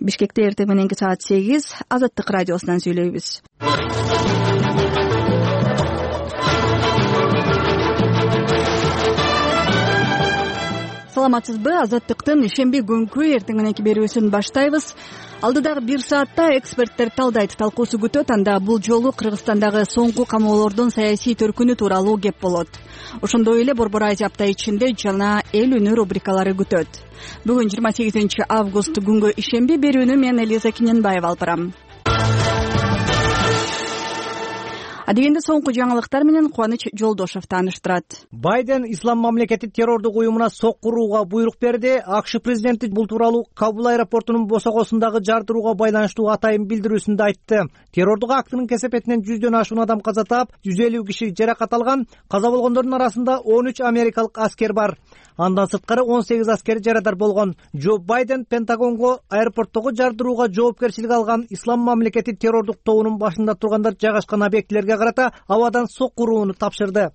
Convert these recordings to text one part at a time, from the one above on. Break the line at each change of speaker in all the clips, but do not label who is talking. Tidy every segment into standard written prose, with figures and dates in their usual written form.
Бишкекте эртең мененки саат 8 Азаттык радиосунан сүйлөйбүз. Саламатсызбы? Азаттыктын ишемби күнкү эртең мененки берүүсүн баштайбыз. Алдыдагы 1 саатта эксперттер талдайт, талкуусу күтөт. Анда бул жолу Кыргызстандагы соңку камоолордун саясий төркүнү тууралуу кеп болот. Ошондой эле Борбор Азия апта ичинде жана эл үнү рубрикалары күтөт. Бүгүн 28 август күнгө ишемби берүүнү мен Элиза Киненбаева алып барам. Адегенде соңку жаңылыктар менен Кубаныч Жолдошов тааныштырат.
Байден ислам мамлекети террордук уюмуна соккурууга буйрук берди. АКШ президенти бул тууралуу Кабул аэропортунун босогосундагы жардырууга байланыштуу атайын билдирүүсүндө айтты. Террордук актынын кесепетинен 100дөн ашуун адам каза таап, 150 киши жаракат алган. Каза болгондордун арасында 13 америкалык аскер бар. Андан сырткары 18 аскер жарадар болгон. Джо Байден Пентагонго аэропорттогу жардырууга жоопкерчилик алган ислам мамлекети террордук тобунун башында тургандар жайгашкан объектилерге карата абадан соккурууну тапшырды.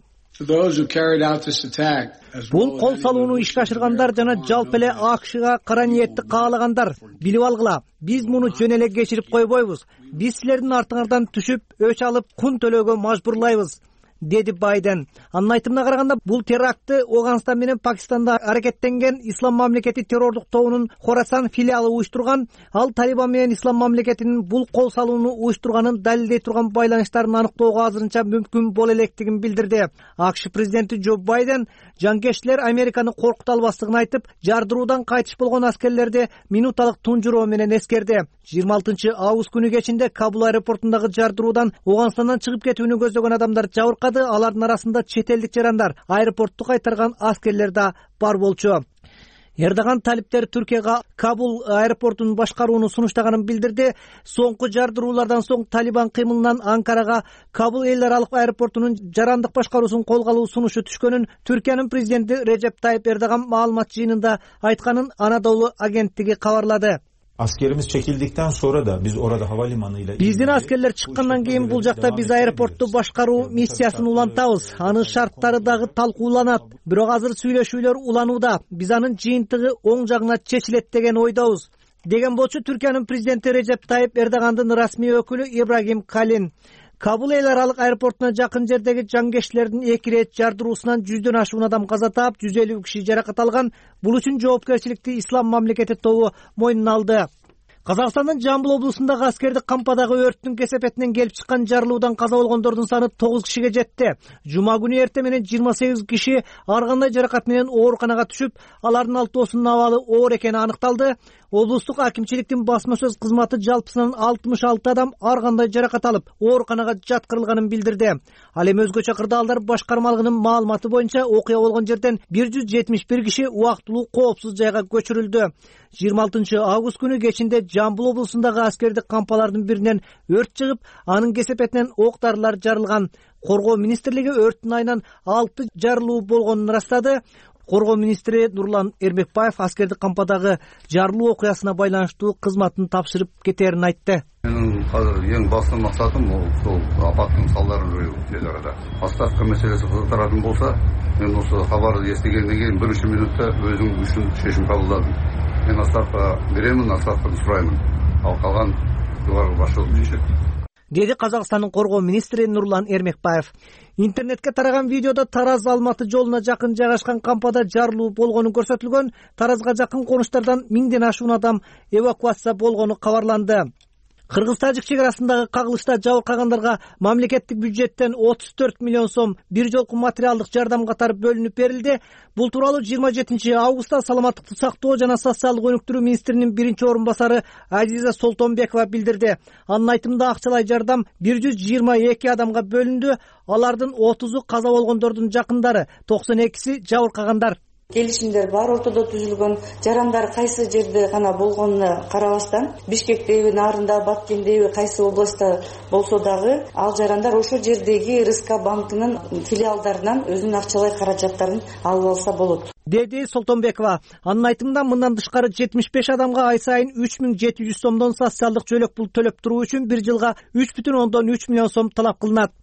Бул кол салууну ишке ашыргандар жана жалпы эле АКШга кара ниетти каалагандар. Билип алгыла, биз муну жөн эле кечирип койбойбуз. Биз силердин артыңардан түшүп, өч алып, кун төлөөгө мажбурлайбыз, деди Байден. Анын айтымына караганда, бул терактты Афганистан менен Пакистанда аракеттенген ислам мамлекети террордук тобунун Хорасан филиалы уюштурган. Ал Талибан менен ислам мамлекетинин бул кол салууну уюштурганын далилдей турган байланыштарын аныктоого азырынча мүмкүн боло электигин билдирди. АКШ президенти Джо Байден жанкештилер Американы коркута албастыгын айтып, жардыруудан кайтыш болгон аскерлерди минуталык тунжуроо менен эскерди. 26 август күнү кечинде Кабул аэропортундагы жардыруудан Афганистандан чыгып кетүүнү көздөгөн адамдар жабыркады. Алардын арасында чет элдик жарандар, аэропортту кайтарган аскерлер да бар болчу. Эрдоган талиптер Түркияга Кабул аэропортунун башкарууну сунуштаганын билдирди. Соңку жардыруулардан соң Талибан кыймылынан Анкарага Кабул эл аралык аэропортунун жарандык башкаруусун колго алуу сунушу түшкөнүн Түркиянын президенти Режеп Тайип Эрдоган маалымат жыйынында айтканын Анадолу агенттиги кабарлады.
Askerimiz çekildikten sonra da biz orada havalimanıyla...
Биздин аскерлер чыккандан кийин бул жакта биз аэропортту башкаруу миссиясын улантабыз. Анын шарттары дагы талкууланат. Бирок азыр сүйлөшүүлөр уланууда. Биз анын жыйынтыгы оң жагына чечилет деген ойдобуз, деген болчу Түркиянын президенти Режеп Тайип Эрдогандын расмий өкүлү Ибрагим Калин. Кабул эл аралык аэропортуна жакын жердеги жангештилердин 2 рет жардыруусунан 100дөн ашуун адам каза таап, 150 киши жаракат алган. Бул үчүн жоопкерчиликти ислам мамлекети тобу мойнуна алды. Казакстандын Жамбыл облусундагы аскердик кампадагы өрттүн кесепетинен келип чыккан жарылуудан каза болгондордун саны 9 кишиге жетти. Жума күнү эртең менен 28 киши ар кандай жаракат менен ооруканага түшүп, алардын 6осунун абалы оор экени аныкталды. Облустук акимчиликтин басма сөз кызматы жалпысынан 66 адам ар кандай жаракат алып, ооруканага жаткырылганын билдирди. Ал эми өзгөчө кырдаалдар башкармалыгынын маалыматы боюнча окуя болгон жерден 171 киши убактылуу коопсуз жайга көчүрүлдү. 26 август күнү кечинде Жамбыл облусундагы аскердик кампалардын биринен өрт чыгып, анын кесепетинен ок-дарылар жарылган. Коргоо министрлиги өрттүн айынан 6 жарылуу болгонун ырастады. Коргоо министри Нурлан Эрмекбаев аскердик кампадагы жарылуу окуясына байланыштуу кызматын тапшырып кетерин айтты.
Менин азыр эң басты максатым ошол апаттын салдарын жоюу тез арада. Оставка маселеси кызыктыратын болсо, мен осы кабарды эстегенден кийин 1 минутта өзүм үчүн чечим кабылдадым. Мен оставка беремин, оставканы сураймын. Ал калган югарғы башчылык чечет,
деди Казакстандын коргоо министри Нурлан Эрмекбаев. Интернетке тараган видеодо Тараз Алматы жолуна жакын жайгашкан кампада жарылуу болгону көрсөтүлгөн. Таразга жакын конуштардан 1000ден ашуун адам эвакуация болгону кабарланды. Кыргыз-Тажик чегарасындагы кагылышта жабыркагандарга мамлекеттик бюджеттен 34 миллион сом бир жолку материалдык жардам катары бөлүнүп берилди. Бул тууралуу 27 августта саламаттыкты сактоо жана социалдык өнүктүрүү министринин биринчи орун басары Азиза Солтонбекова билдирди. Анын айтымында акчалай жардам 122 адамга бөлүндү. Алардын 30-у каза болгондордун жакындары, 92си жабыркагандар.
Келишимдер бар, ортодо түзүлгөн. Жарандар кайсы жерде гана болгонуна карабастан, Бишкектеби, Нарында, Баткендеби, кайсы областта болсо дагы, ал жарандар ошол жердеги РСК банкынын филиалдарынан өзүнүн акчалай каражаттарын алып алса болот,
деди Солтонбекова. Анын айтымында мындан тышкары 75 адамга ай сайын 3700 сомдон социалдык жөлөк пул төлөп туруу үчүн 1 жылга 3,3 миллион сом талап кылынат.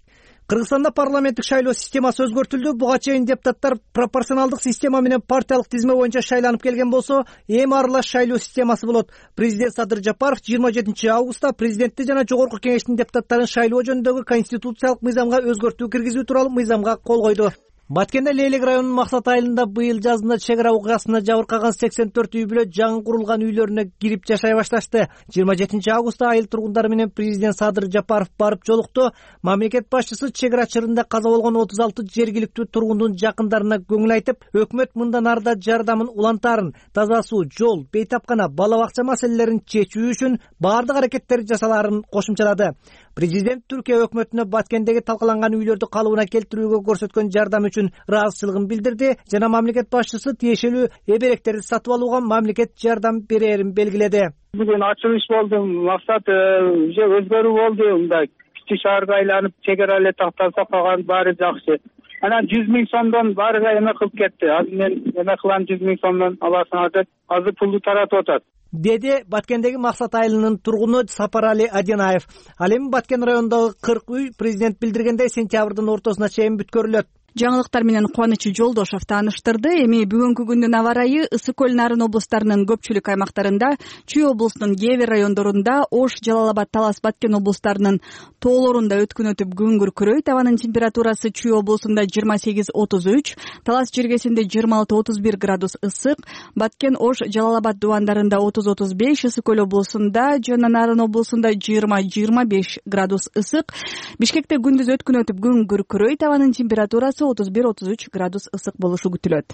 Кыргызстанда парламенттик шайлоо системасы өзгөртүлдү. Буга чейин депутаттар пропорционалдык система менен партиялык тизме боюнча шайланып келген болсо, эми аралаш шайлоо системасы болот. Президент Садыр Жапаров 27 августта президентти жана жогорку кеңештин депутаттарын шайлоо жөнүндөгү конституциялык мыйзамга өзгөртүү киргизүү тууралуу мыйзамга кол койду. Баткенде Лейлек районунун Максат айылында быйыл жазында чек ара окугасында жабыркаган 84 үй бүлө жаңы курулган үйлөрүнө кирип жашай башташты. 27 августта айыл тургундары менен президент Садыр Жапаров барып жолукту. Мамлекет башчысы чек ара чырында каза болгон 36 жергиликтүү тургундун жакындарына көңүл айтып, өкмөт мындан арда жардамын улантаарын, таза суу, жол, бейтапкана, бала бакча маселелерин чечүү үчүн баардык аракеттер жасалаарын кошумчалады. Президент Түркия өкмөтүнө Баткендеги талкаланган үйлөрдү калыбына келтирүүгө көрсөткөн жардам үчүн ыраазычылыгын билдирди жана мамлекет башчысы тиешелүү эберектерди сатып алууга мамлекет жардам берерин белгиледи.
Бүгүн ачылыш болду, максат уже өзгөрүү болду. Мындай кичи шаарга айланып чек ара эле такталса калган баары жакшы. Анан 100 000 сомдон баарыга эме кылып кетти. Азыр мен эме кылам 100 000 сомдон аласыңар деп азыр пулду таратып атат,
деди Баткендеги Максат айылынын тургуну Сапарали Аденаев. Ал эми Баткен районундагы 40 үй президент билдиргендей сентябрдын ортосуна чейин бүткөрүлөт.
Жаңылыктар менен Кубаныч Жолдошов тааныштырды. Эми бүгүнкү күндүн аба ырайы ысык көл нарын облустарынын көпчүлүк аймактарында, Чүй облусунун кээ бир райондорунда, Ош, Жалал Абад, Талас, Баткен облустарынын тоолорунда өткөн өтүп күн күркүрөйт. Абанын температурасы Чүй облусунда 28-33, Талас жергесинде 26-31 градус ысык, Баткен, Ош, Жалал Абад дубандарында 30-35, ысык көл облусунда жана Нарын облусунда 20-25 градус ысык. Бишкекте күндүз өткөн өтүп күн күркүрөйт. Абанын температурасы 31-33 градус ысык болушу күтүлөт.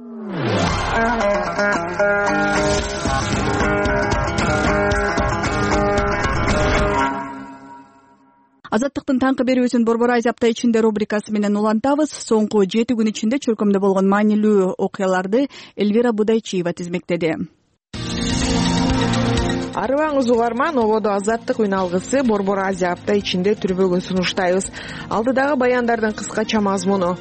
Азаттыктын таңкы берүүсүн Борбор Азия апта ичинде рубрикасы менен улантабыз. Соңку 7 күн ичинде чөлкөмдө болгон маанилүү окуяларды Эльвира Будайчиева тизмектеди.
Арыбаңыз угарман, ободо азаттык үн алгысы Борбор Азия апта ичинде түрбөгүн сунуштайбыз. Алдыдагы баяндардын кыскача мазмуну.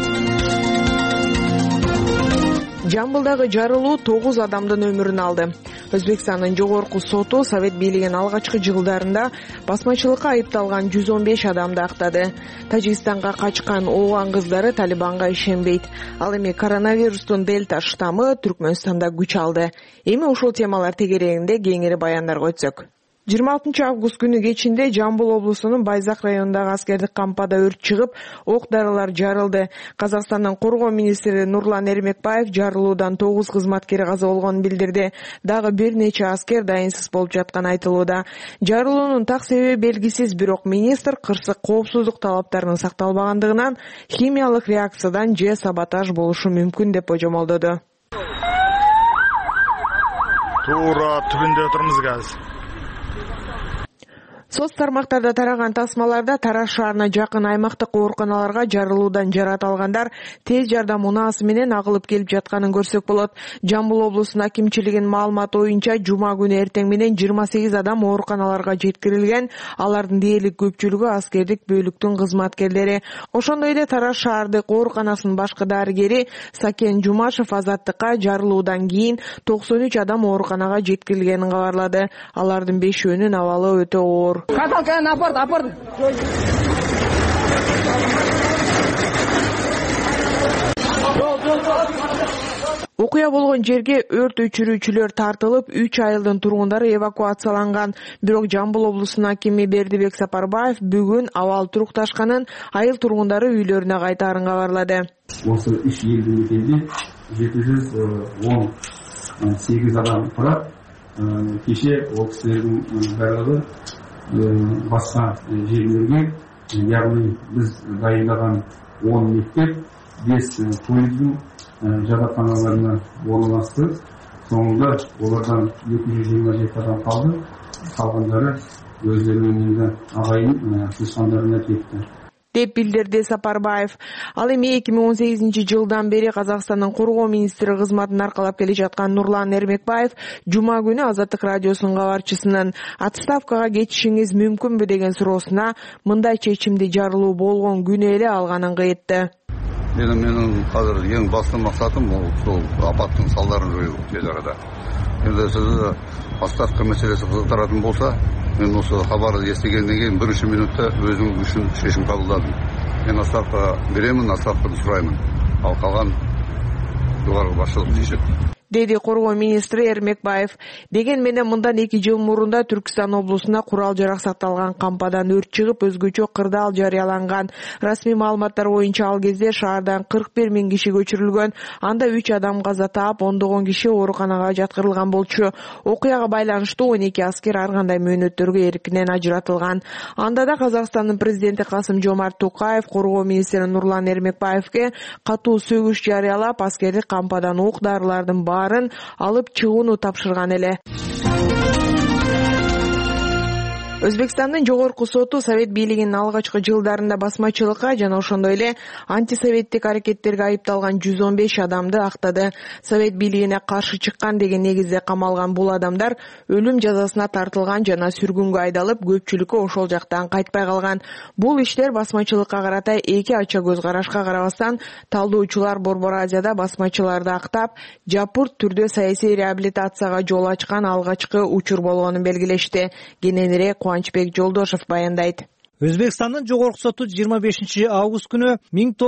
Жамбылдагы жарылуу 9 адамдын өмүрүн алды. Өзбекстандын жогорку соту Совет бийлигинин алгачкы жылдарында басмачылыкка айыпталган 115 адамды актады. Тажикстанга качкан ооган кыздары Талибанга ишенбейт. Ал эми коронавирустун дельта штаммы Түркмөнстанда күч алды. Эми ушул темалар тегерегинде кеңири баяндарга өтсөк. 26 август күнү кечинде Жамбыл облусунун Байзак районундагы аскердик кампада өрт чыгып, ок дарылар жарылды. Казакстандын коргоо министри Нурлан Эрмекбаев жарылуудан 9 кызматкери каза болгонун билдирди. Дагы бир нече аскер дайынсыз болуп жатканы айтылууда. Жарылуунун так себеби белгисиз, бирок министр кырсык коопсуздук талаптарынын сакталбагандыгынан химиялык реакциядан же саботаж болушу мүмкүн деп божомолдоду.
Туура түбүндө отурмуз азыр.
Соц тармактарда тараган тасмаларда Тараз шаарына жакын аймактык ооруканаларга жарылуудан жарат алгандар тез жардам унаасы менен агылып келип жатканын көрсөк болот. Жамбыл облусунун акимчилигинин маалыматы боюнча жума күнү эртең менен 28 адам ооруканаларга жеткирилген. Алардын дээрлик көпчүлүгү аскердик бөлүктүн кызматкерлери. Ошондой эле Тараз шаардык ооруканасынын башкы дарыгери Сакен Жумашев азаттыкка жарылуудан кийин 93 адам ооруканага жеткирилгенин кабарлады. Алардын 5-өөнүн абалы өтө оор.
Апар.
Окуя болгон жерге өрт өчүрүүчүлөр тартылып, 3 айылдын тургундары эвакуацияланган. Бирок Жамбыл облусунун акими Бердибек Сапарбаев бүгүн абал турукташканын, айыл тургундары үйлөрүнө кайтаарын кабарлады.
Осы иш элди мекенде 718 адам турат. Кеше ол кісілердің барлығы басқа жерлерге, яғни біз дайындаған 10 мектеп, 5 колледждің жатақханаларына орналасты. Соңында олардан 227 адам қалды. Қалғандары өздерінің енді ағайын туысқандарына кетті
деп билдирди Сапарбаев. Ал эми 2018 жылдан бери Казакстандын коргоо министри кызматын аркалап келе жаткан Нурлан Эрмекбаев жума күнү Азаттык радиосунун кабарчысынын отставкага кетишиңиз мүмкүнбү деген суроосуна мындай чечимди жарылуу болгон күнү эле алганын кыйтты.
Менин азыр эң басты максатым ушул апаттын салдарын жоюу тез арада. Енді сізді отставка мәселесі қызықтыратын болса, мен осы хабарды естігеннен кейін бірінші минутта өзім үшін шешім қабылдадым. мен отставка беремін, отставканы сұраймын. Ал қалған жоғарғы басшылық шешеді,
деди коргоо министри Эрмекбаев. Деген менен мындан 2 жыл мурунда Түркістан облусуна курал-жарак сакталган кампадан өрт чыгып, өзгөчө кырдаал жарыяланган. Расмий маалыматтар боюнча ал кезде шаардан 41 000 киши көчүрүлгөн. Анда 3 адам каза таап, ондогон киши ооруканага жаткырылган болчу. Окуяга байланыштуу 12 аскер ар кандай мөөнөттөргө эркинен ажыратылган. Анда да Казакстандын президенти Касым-Жомарт Токаев коргоо министри Нурлан Эрмекбаевке катуу сөгүш жарыялап, аскердик кампадан оок дарылардын баарын алып чыгууну тапшырган эле. Өзбекстандын жогорку соту Совет бийлигинин алгачкы жылдарында басмачылыкка жана ошондой эле антисоветтик аракеттерге айыпталган 115 адамды актады. Совет бийлигине каршы чыккан деген негизде камалган бул адамдар өлүм жазасына тартылган жана сүргүнгө айдалып, көпчүлүккө ошол жактан кайтпай калган. Бул иштер басмачылыкка карата эки ача көз карашка карабастан, талдоочулар Борбор Азияда басмачыларды актап, жапырт түрдө саясий реабилитацияга жол ачкан алгачкы учур болгонун белгилешти. Кененирээк Кубанычбек Жолдошев баяндайт.
Өзбекстандын жогорку соту 25 август күнү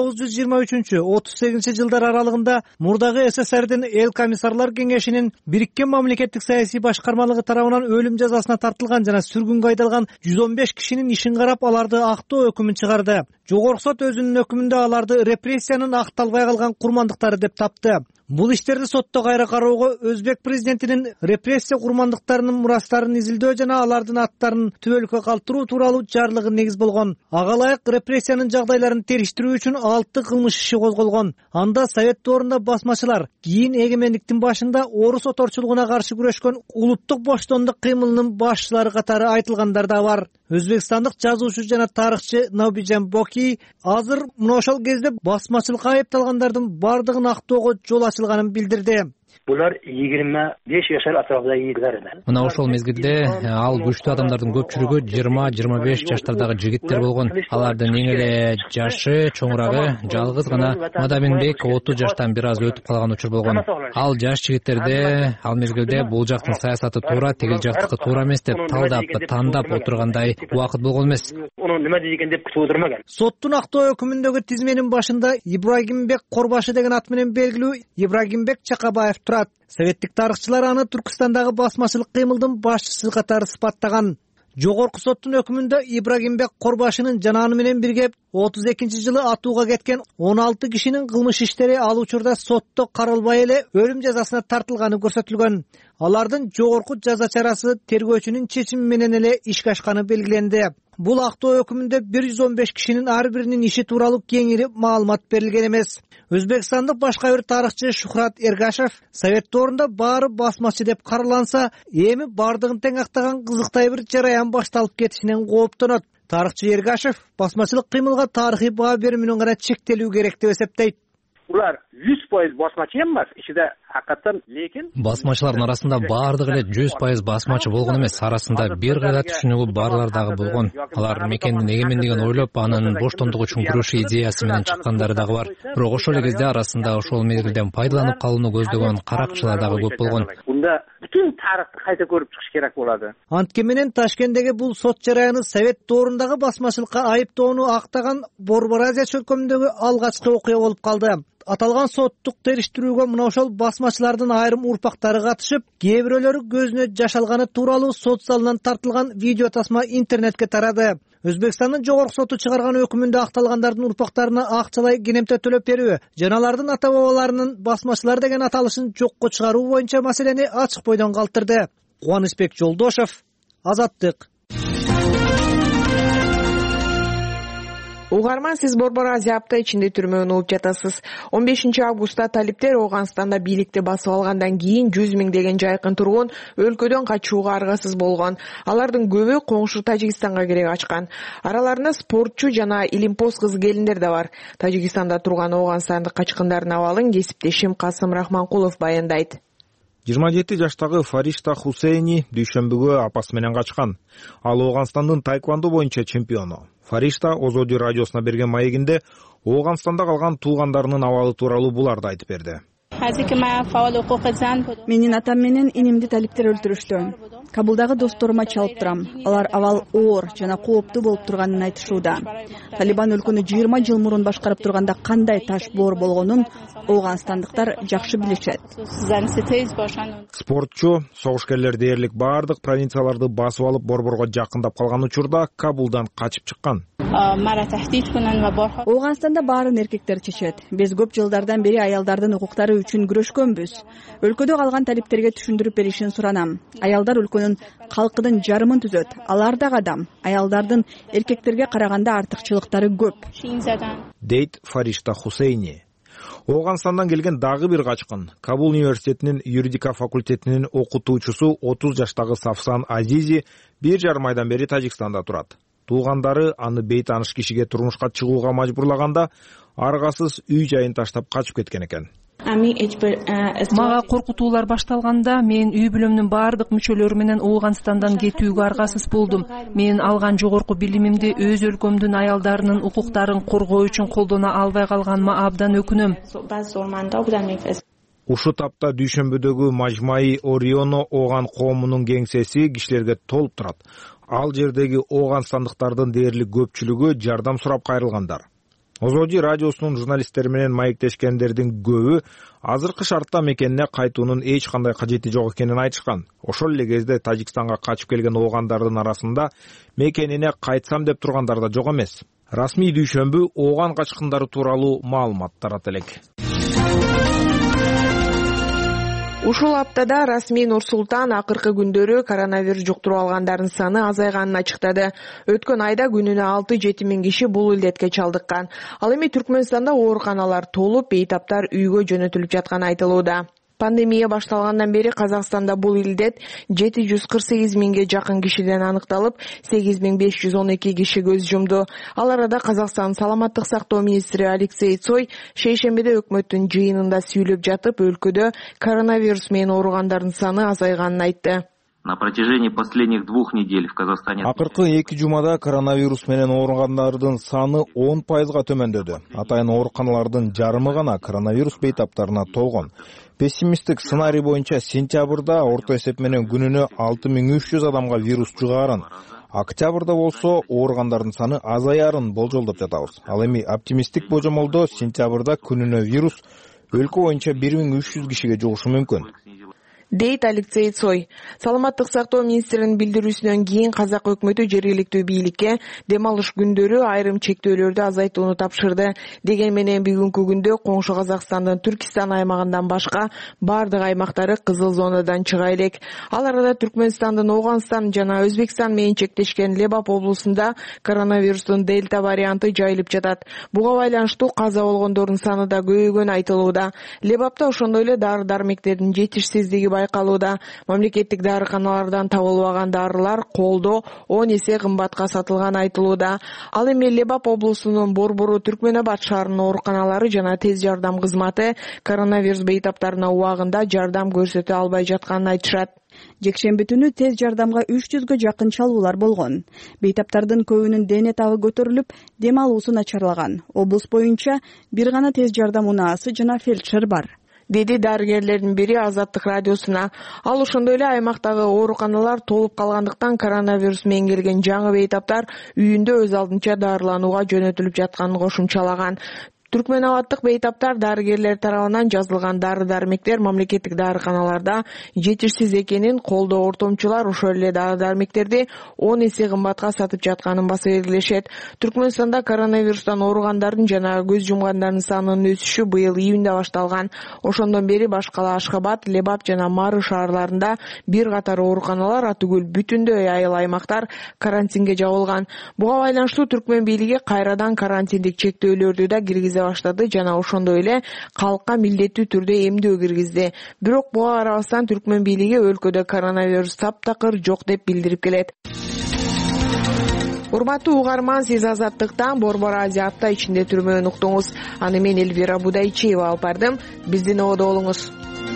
1923-38 жылдар аралыгында мурдагы СССРдин эл комиссарлар кеңешинин Бириккен мамлекеттик саясий башкармалыгы тарабынан өлүм жазасына тартылган жана сүргүнгө айдалган 115 кишинин ишин карап, аларды актоо өкүмүн чыгарды. Жогорку сот өзүнүн өкүмүндө аларды репрессиянын акталбай калган курмандыктары деп тапты. Бул иштерди сотто кайра кароого Өзбек президентинин репрессия курмандыктарынын мурастарын изилдөө жана алардын аттарын түбөлүккө калтыруу тууралуу жарлыгы негиз болгон. Ага ылайык репрессиянын жагдайларын териштирүү үчүн 6 кылмыш иши козголгон. Анда Совет доорунда басмачылар, кийин эгемендиктин башында орус оторчулугуна каршы күрөшкөн улуттук боштондук кыймылынын башчылары катары айтылгандар да бар. Өзбекстандык жазуучу жана тарыхчы Набиджан Боки азыр мына ошол кезде басмачылыкка айыпталгандардын бардыгын актоого жол ачылганын билдирди.
Булар 25 жашар атрафында ийгилер.
Мына ошол мезгилде ал күчтүү адамдардын көпчүлүгү 20-25 жаштардагы жигиттер болгон. Алардын эң эле жашы чоңурагы жалгыз гана Мадаминбек 30 жаштан бир аз өтүп калган учур болгон. Ал жаш жигиттерде ал мезгилде бул жактын саясаты туура, тигил жактыкы туура эмес деп талдап, тандап отургандай убакыт болгон эмес.
Муну неме деген деп күтүп отурмаган.
Соттун актоо өкүмүндөгү тизменин башында Ибрагимбек Корбашы деген ат менен белгилүү Ибрагимбек Чакабаев турат. Советтик тарыхчылар аны Түркістандагы басмачылык кыймылдын башчысы катары сыпаттаган. Жогорку соттун өкүмүндө Ибрагимбек Корбашынын жананы менен бирге 32 жылы атууга кеткен 16 кишинин кылмыш иштери ал учурда сотто каралбай эле өлүм жазасына тартылганы көрсөтүлгөн. Алардын жогорку жаза чарасы тергөөчүнүн чечими менен эле ишке ашканы белгиленди. Бул актоо өкүмүндө 115 кишинин ар биринин иши тууралуу кеңири маалымат берилген эмес. Өзбекстандык башка бир тарыхчы Шухрат Эргашев Совет доорунда баары басмачы деп караланса, эми бардыгын тең актаган кызыктай бир жараян башталып кетишинен кооптонот. Тарыхчы Эргашев басмачылык кыймылга тарыхый баа берүү менен гана чектелүү керек деп эсептейт.
Улар 100% басмачы эмес, ичиде hakikaten lekin
басмачылардын арасында баардыгы эле 100% басмачы болгон эмес, арасында бир кайда түшүнүгү барлар дагы болгон. Алар мекендин эгемендигин ойлоп, анын боштондук үчүн күрөшүү идеясы менен чыккандары дагы бар. Бирок ошол эле кезде арасында ошол мезгилден пайдаланып калууну көздөгөн каракчылар дагы көп болгон.
Мында бүтүн тарыхты кайта көрүп чыгыш керек болду.
Анткени Ташкенттеги бул сот жараяны Совет доорундагы басмачылыкка айыптоону актаган Борбор Азия чөлкөмүндөгү алгачкы окуя болуп калды. Аталган соттук териштирүүгө мына ошол басмачылардын айрым урпактары катышып, кээ бирөөлөрү көзүнө жаш алганы тууралуу сот залынан тартылган видео тасма интернетке тарады. Өзбекстандын жогорку соту чыгарган өкүмүндө акталгандардын урпактарына акчалай кенемте төлөп берүү жана алардын ата бабаларынын басмачылар деген аталышын жокко чыгаруу боюнча маселени ачык бойдон калтырды. Кубанычбек Жолдошев, Азаттык.
Угарман, сиз Борбор Азия апта ичинде түрмөгөн угуп жатасыз. 15 августта талиптер Ооганстанда бийликти басып алгандан кийин 100 миңдеген жайкын тургун өлкөдөн качууга аргасыз болгон. Алардын көбү коңшу Тажикстанга керек ачкан. Араларында спортчу жана илимпоз кыз-келиндер да бар. Тажикстанда турган Ооганстандык качкындардын абалын кесиптешим Касым Рахманкулов баяндайт.
27 жаштагы Фаришта Хусейни дүйшөмбүгө апасы менен качкан. Ал Ооганстандын тайквондо боюнча чемпиону. Фаришта Озоди радиосуна берген маегинде Ооганстанда калган туугандарынын абалы тууралуу буларды айтып берди.
Менин атам менен инимди талиптер өлтүрүштү. Кабулдагы досторума чалып турам. Алар абал оор жана кооптуу болуп турганын айтышууда. Талибан өлкөнү 20 жыл мурун башкарып турганда кандай таш боор болгонун ооганстандыктар жакшы билишет.
Спортчу, согушкерлер дээрлик баардык провинцияларды басып алып борборго жакындап калган учурда Кабулдан качып чыккан.
Ооганстанда баарын эркектер чечет. Биз көп жылдардан бери аялдардын укуктары үчүн күрөшкөнбүз. Өлкөдө калган талиптерге түшүндүрүп беришин суранам. Аялдар өлкөнүн калкынын жарымын түзөт. Алар дагы адам. Аялдардын эркектерге караганда артыкчылыктары көп.
Дейт Фаришта Хусейни. Ооганстандан келген дагы бир качкын. Кабул университетинин юридика факультетинин окутуучусу 30 жаштагы Сафсан Азизи 1,5 айдан бери Тажикстанда турат. Туугандары аны бейтааныш кишиге турмушка чыгууга мажбурлаганда аргасыз үй жайын таштап качып кеткен экен.
Мага коркутуулар башталганда мен үй бүлөмдүн баардык мүчөлөрү менен Ооганстандан кетүүгө аргасыз болдум. Мен алган жогорку билимимди өз өлкөмдүн аялдарынын укуктарын коргоо үчүн колдоно албай калганыма абдан өкүнөм.
Ушу тапта дүйшөмбүдөгү Мажмаи Орионо Ооган коомунун кеңсеси кишилерге толуп турат. Ал жердеги ооганстандыктардын дээрлик көпчүлүгү жардам сурап кайрылгандар. Озоди радиосунун журналисттери менен маектешкендердин көбү азыркы шартта мекенине кайтуунун эч кандай кажети жок экенин айтышкан. Ошол эле кезде Тажикстанга качып келген оогандардын арасында мекенине кайтсам деп тургандар да жок эмес. Расмий дүйшөмбү Ооган качкындары тууралуу маалымат тарата элек.
Ушул аптада расмий Нур-Султан акыркы күндөрү коронавирус жуктуруп алгандардын саны азайганын ачыктады. Өткөн айда күнүнө 6-7 миң киши бул илдетке чалдыккан. Ал эми Түркмөнстанда ооруканалар толуп, бейтаптар үйгө жөнөтүлүп жатканы айтылууда. Пандемия башталгандан бери Казакстанда бул илдет 748 миңге жакын кишиден аныкталып, 8512 киши көз жумду. Ал арада Казакстан саламаттык сактоо министри Алексей Цой шейшембиде өкмөттүн жыйынында сүйлөп жатып, өлкөдө коронавирус менен ооругандардын саны азайганын айтты.
На протяжении последних 2 недель в Казахстане
акыркы 2 жумада коронавирус менен ооругандардын саны 10%га төмөндөдү. Атайын ооруканалардын жарымы гана коронавирус бейтаптарына толгон. Пессимисттик сценарий боюнча сентябрда орто эсеп менен күнүнө 6300 адамга вирус жугаарын, октябрда болсо ооругандардын саны азаярын болжолдоп жатабыз. Ал эми оптимисттик божомолдо сентябрда күнүнө вирус өлкө боюнча 1300 кишиге жугушу мүмкүн.
Дейт Алексей Цой. Саламаттык сактоо министринин билдирүүсүнөн кийин Казак өкмөтү жергиликтүү бийликке дем алыш күндөрү айрым чектөөлөрдү азайтууну тапшырды. Деген менен бүгүнкү күндө коңшу Казакстандын Түркистан аймагынан башка бардык аймактары кызыл зонадан чыга элек. Ал арада Түркмөнстандын Ооганстан жана Өзбекстан менен чектешкен Лебап облусунда коронавирустун дельта варианты жайылып жатат. Буга байланыштуу каза болгондордун саны да көбөйгөнү айтылууда. Лебапта ошондой эле дары-дармектердин жетишсиздиги байкалууда. Мамлекеттик дарыканалардан табылбаган дарылар колдо 10 эсе кымбатка сатылганы айтылууда. Ал эми Лебап облусунун Борбору Түркмөнабад шаарынын ооруканалары жана тез жардам кызматы коронавирус бейтаптарына убагында жардам көрсөтө албай жатканын айтышат.
Жекшемби түнү тез жардамга 300гө жакын чалуулар болгон. Бейтаптардын көбүнүн дене табы көтөрүлүп, дем алуусу начарлаган. Облус боюнча бир гана тез жардам унаасы жана фельдшер бар,
деди дарыгерлердин бири Азаттык радиосуна. Ал ошондой эле аймактагы ооруканалар толуп калгандыктан коронавирус менен келген жаңы бейтаптар үйүндө өз алдынча дарыланууга жөнөтүлүп жатканын кошумчалаган. Түркмөнабаддык бейтаптар дарыгерлер тарабынан жазылган дары-дармектер мамлекеттик дарыканаларда жетишсиз экенин, колдоо ортомчулар ошол эле дары-дармектерди 10 эсе кымбатка сатып жатканын баса белгилешет. Түркмөнстанда коронавирустан ооругандардын жана көз жумгандардын санынын өсүшү быйыл июнда башталган. Ошондон бери башкала Ашхабад, Лебап жана Мары шаарларында бир катар ооруканалар, атүгүл бүтүндөй айыл аймактар карантинге жабылган. Буга байланыштуу Түркмөн бийлиги кайрадан карантиндик чектөөлөрдү да киргизе баштады жана ошондой эле калкка милдеттүү түрдө эмдөө киргизди. Бирок буга карабастан Түркмөн бийлиги өлкөдө коронавирус таптакыр жок деп билдирип келет. Урматтуу угарман, сиз Азаттыктан Борбор Азия апта ичинде түрмөөнү уктуңуз. Аны мен Элвира Будайчиева алып бардым. Биздин ободо болуңуз.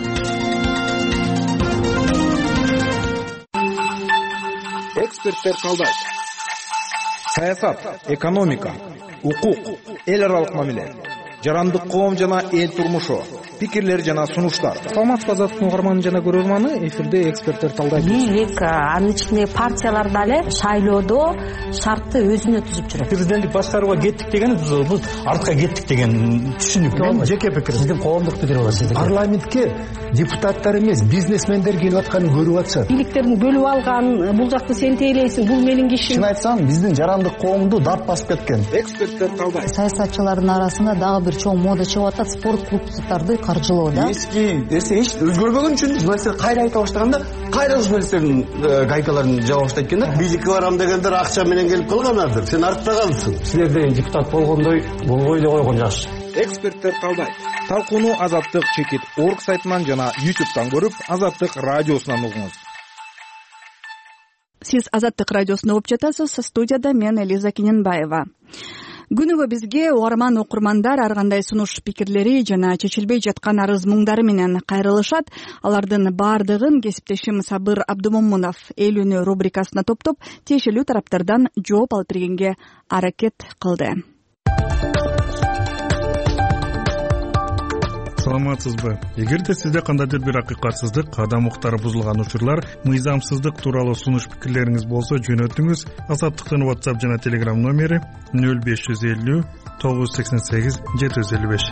Эксперттер талдайт. Саясат, экономика, укук, эл аралык мамиле. жарандык коом жана эл турмушу, пикирлер жана сунуштар.
саламатсызбы Азаттыктын угарманы жана көрөрманы, эфирде эксперттер талдайт.
Бийлик, анын ичинде партиялар дагы шайлоодо шартты өзүнө түзүп жүрөт.
Президенттик башкарууга кеттик деген бул артка кеттик деген түшүнүк. Мен жеке пикирим. Сиздин коомдук пикир бар сиздики. Парламентке депутаттар эмес, бизнесмендер келип атканын көрүп атышат.
Бийликтердин бөлүп алган, бул жакты сен тейлейсиң, бул менин кишим.
Чын айтсам, биздин жарандык коомду дарт басып кеткен.
Эксперттер талдайт.
Саясатчылардын арасында дагы бир чоң мода чыгып атат, спорт клубдарды каржылоо да.
Эски нерсе эч өзгөрбөгөн үчүн журналисттер кайра айта баштаганда, кайра журналисттердин гайкаларын жаба баштайт экен да. Бийликке барам дегендер акча менен келип калгандарdır. Сен артта калдың. Силерде депутат болгондой болбой эле койгон жакшы.
Эксперттер талдайт. Талкууну Азаттык чекит орг сайтынан жана YouTube'дан көрүп, Азаттык радиосунан угуңуз.
Сиз Азаттык радиосуна угуп жатасыз. Студияда мен Элиза Кененбаева. Күнүгө бизге угарман окурмандар ар кандай сунуш пикирлери жана чечилбей жаткан арыз муңдары менен кайрылышат. Алардын баардыгын кесиптешим Сабыр Абдумомунов эл үнү рубрикасына топтоп, тиешелүү тараптардан жооп алып бергенге аракет кылды.
Саламатсызбы. Эгерде сизде кандайдыр бир акыйкатсыздык, адам укуктары бузулган учурлар, мыйзамсыздык тууралуу сунуш пикирлериңиз болсо жөнөтүңүз. Азаттыктын WhatsApp жана Telegram номери 0550 988 755.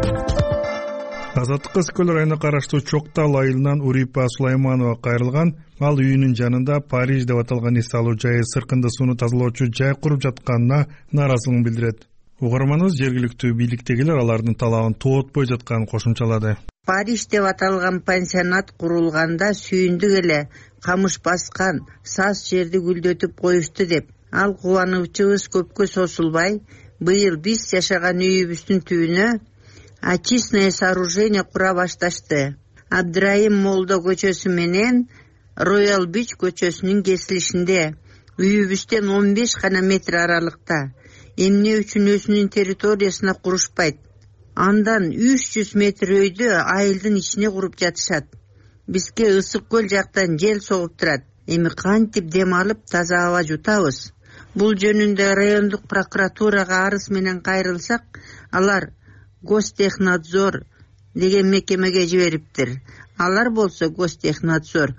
Азаттыкка Өскөл районуна караштуу Чоктал айылынан Урипа Сулайманова кайрылган. Ал үйүнүн жанында Париж деп аталган эс алуу жайы сыркынды сууну тазалоочу жай куруп жатканына нааразылыгын билдирет. Угарманыбыз жергиликтүү бийликтегилер алардын талабын тоотпой жатканын кошумчалады.
Париж деп аталган пансионат курулганда сүйүндүк эле камыш баскан саз жерди гүлдөтүп коюшту деп. Ал кубанычыбыз көпкө созулбай, быйыл биз жашаган үйүбүздүн түбүнө очистное сооружение кура башташты. Абдраим Молдо көчөсү менен Роял Бич көчөсүнүн кесилишинде үйүбүздөн 15 гана метр аралыкта. Эмне үчүн өзүнүн территориясына курушпайт? Андан 300 метр өйдө айылдын ичине куруп жатышат. Бизге ысык көл жактан жел согуп турат. Эми кантип дем алып таза аба жутабыз? Бул жөнүндө райондук прокуратурага арыз менен кайрылсак, алар Гостехнадзор деген мекемеге жибериптир. Алар болсо Гостехнадзор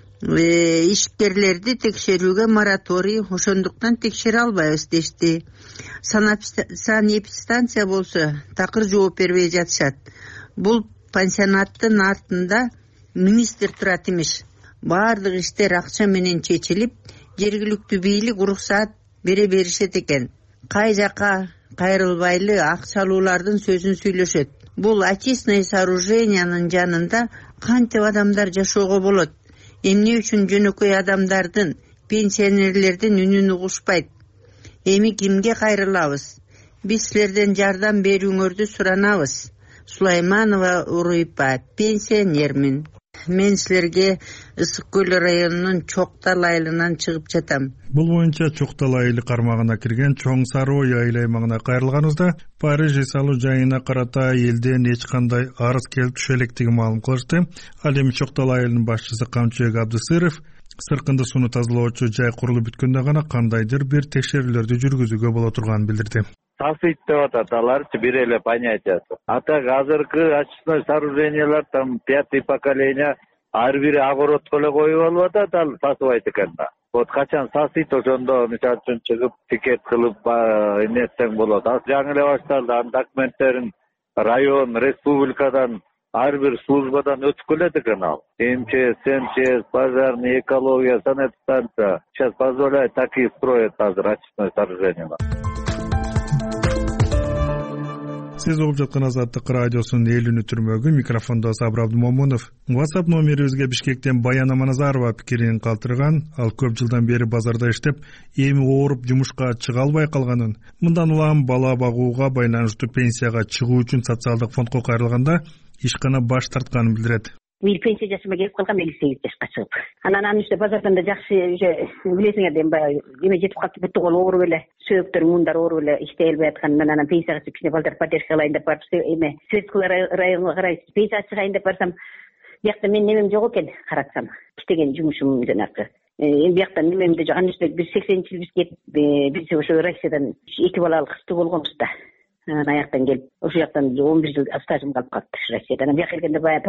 ишкерлерди текшерүүгө мораторий, ошондуктан текшере албайбыз дешти. Санэпидстанция болсо такыр жооп бербей жатышат. Бул пансионаттын артында министр турат имиш. Баардык иштер акча менен чечилип, жергиликтүү бийлик уруксаат бере беришет экен. Кай жака кайрылбайлы акчалуулардын сөзүн сүйлөшөт. Бул очистное сооружениянын жанында кантип адамдар жашоого болот? Эмне үчүн жөнөкөй адамдардын, пенсионерлердин үнүн угушпайт? Эми кимге кайрылабыз? Биз силерден жардам берүүңөрдү суранабыз. Сулайманова Урипа, пенсионермин. Мен силерге Ысык көл районунун Чоктал айылынан чыгып жатам.
Бул боюнча Чоктал айылы кармагына кирген Чоң Сарой айыл аймагына кайрылганыбызда Париж эс алуу жайына карата элден эч кандай арыз келип түшө электиги маалым кылышты. Ал эми Чоктал айылынын башчысы Камчыбек Абдысыров сыркынды сууну тазалоочу жай курулуп бүткөндө гана кандайдыр бир текшерүүлөрдү жүргүзүүгө боло турганын билдирди.
Сасыйт деп атат, аларчы бир эле понятиясы. А так азыркы очистное сооружениялар там 5-й поколение ар бири огородко эле коюп алып атат, ал сасыбайт экен да. Вот качан сасыйт ошондо мисалы үчүн чыгып пикет кылып эмнетсең болот. Ал жаңы эле башталды, анын документтерин район, республикадан ар бир службадан өтүп келет экен ал. МЧС, МЧС, пожарный, экология, санэпидстанция. Сейчас позволяет такие строят азыр очистное сооружение.
Сиз угуп жаткан Азаттык радиосунун эл үнү түрмөгү, микрофондо Сабыр Абдумомунов. WhatsApp номерибизге Бишкектен Баяна Маназарова пикирин калтырган. Ал көп жылдан бери базарда иштеп, эми ооруп жумушка чыга албай калганын, мындан улам бала багууга байланыштуу пенсияга чыгуу үчүн социалдык фондко кайрылганда ишкана баш тартканын билдирет.
Мен пенсия жашыма келип калгам 58 жашка чыгып. Анан үстө базардан да жакшы билесиңер дейм, баягы эме жетип калды, бүт кол ооруп эле, сөөктөр, муундар ооруп эле иштей албай атканынан анан пенсияга чыгып кичине балдар поддержка алайын деп барып, эме Светскый районго карай пенсияга чыгайын деп барсам, биякта мен немем жок экен, каратсам. Иштеген жумушум жанагы. Эми бияктан немемде жок. Анын үстүнө 80-жыл бизге биз ошо Россиядан 2 балалык кызды болгонбуз да. анан аяктан келип ошол жактан 11 жыл стажым калып калыптыр Россияда. Анан бияка келгенде баягы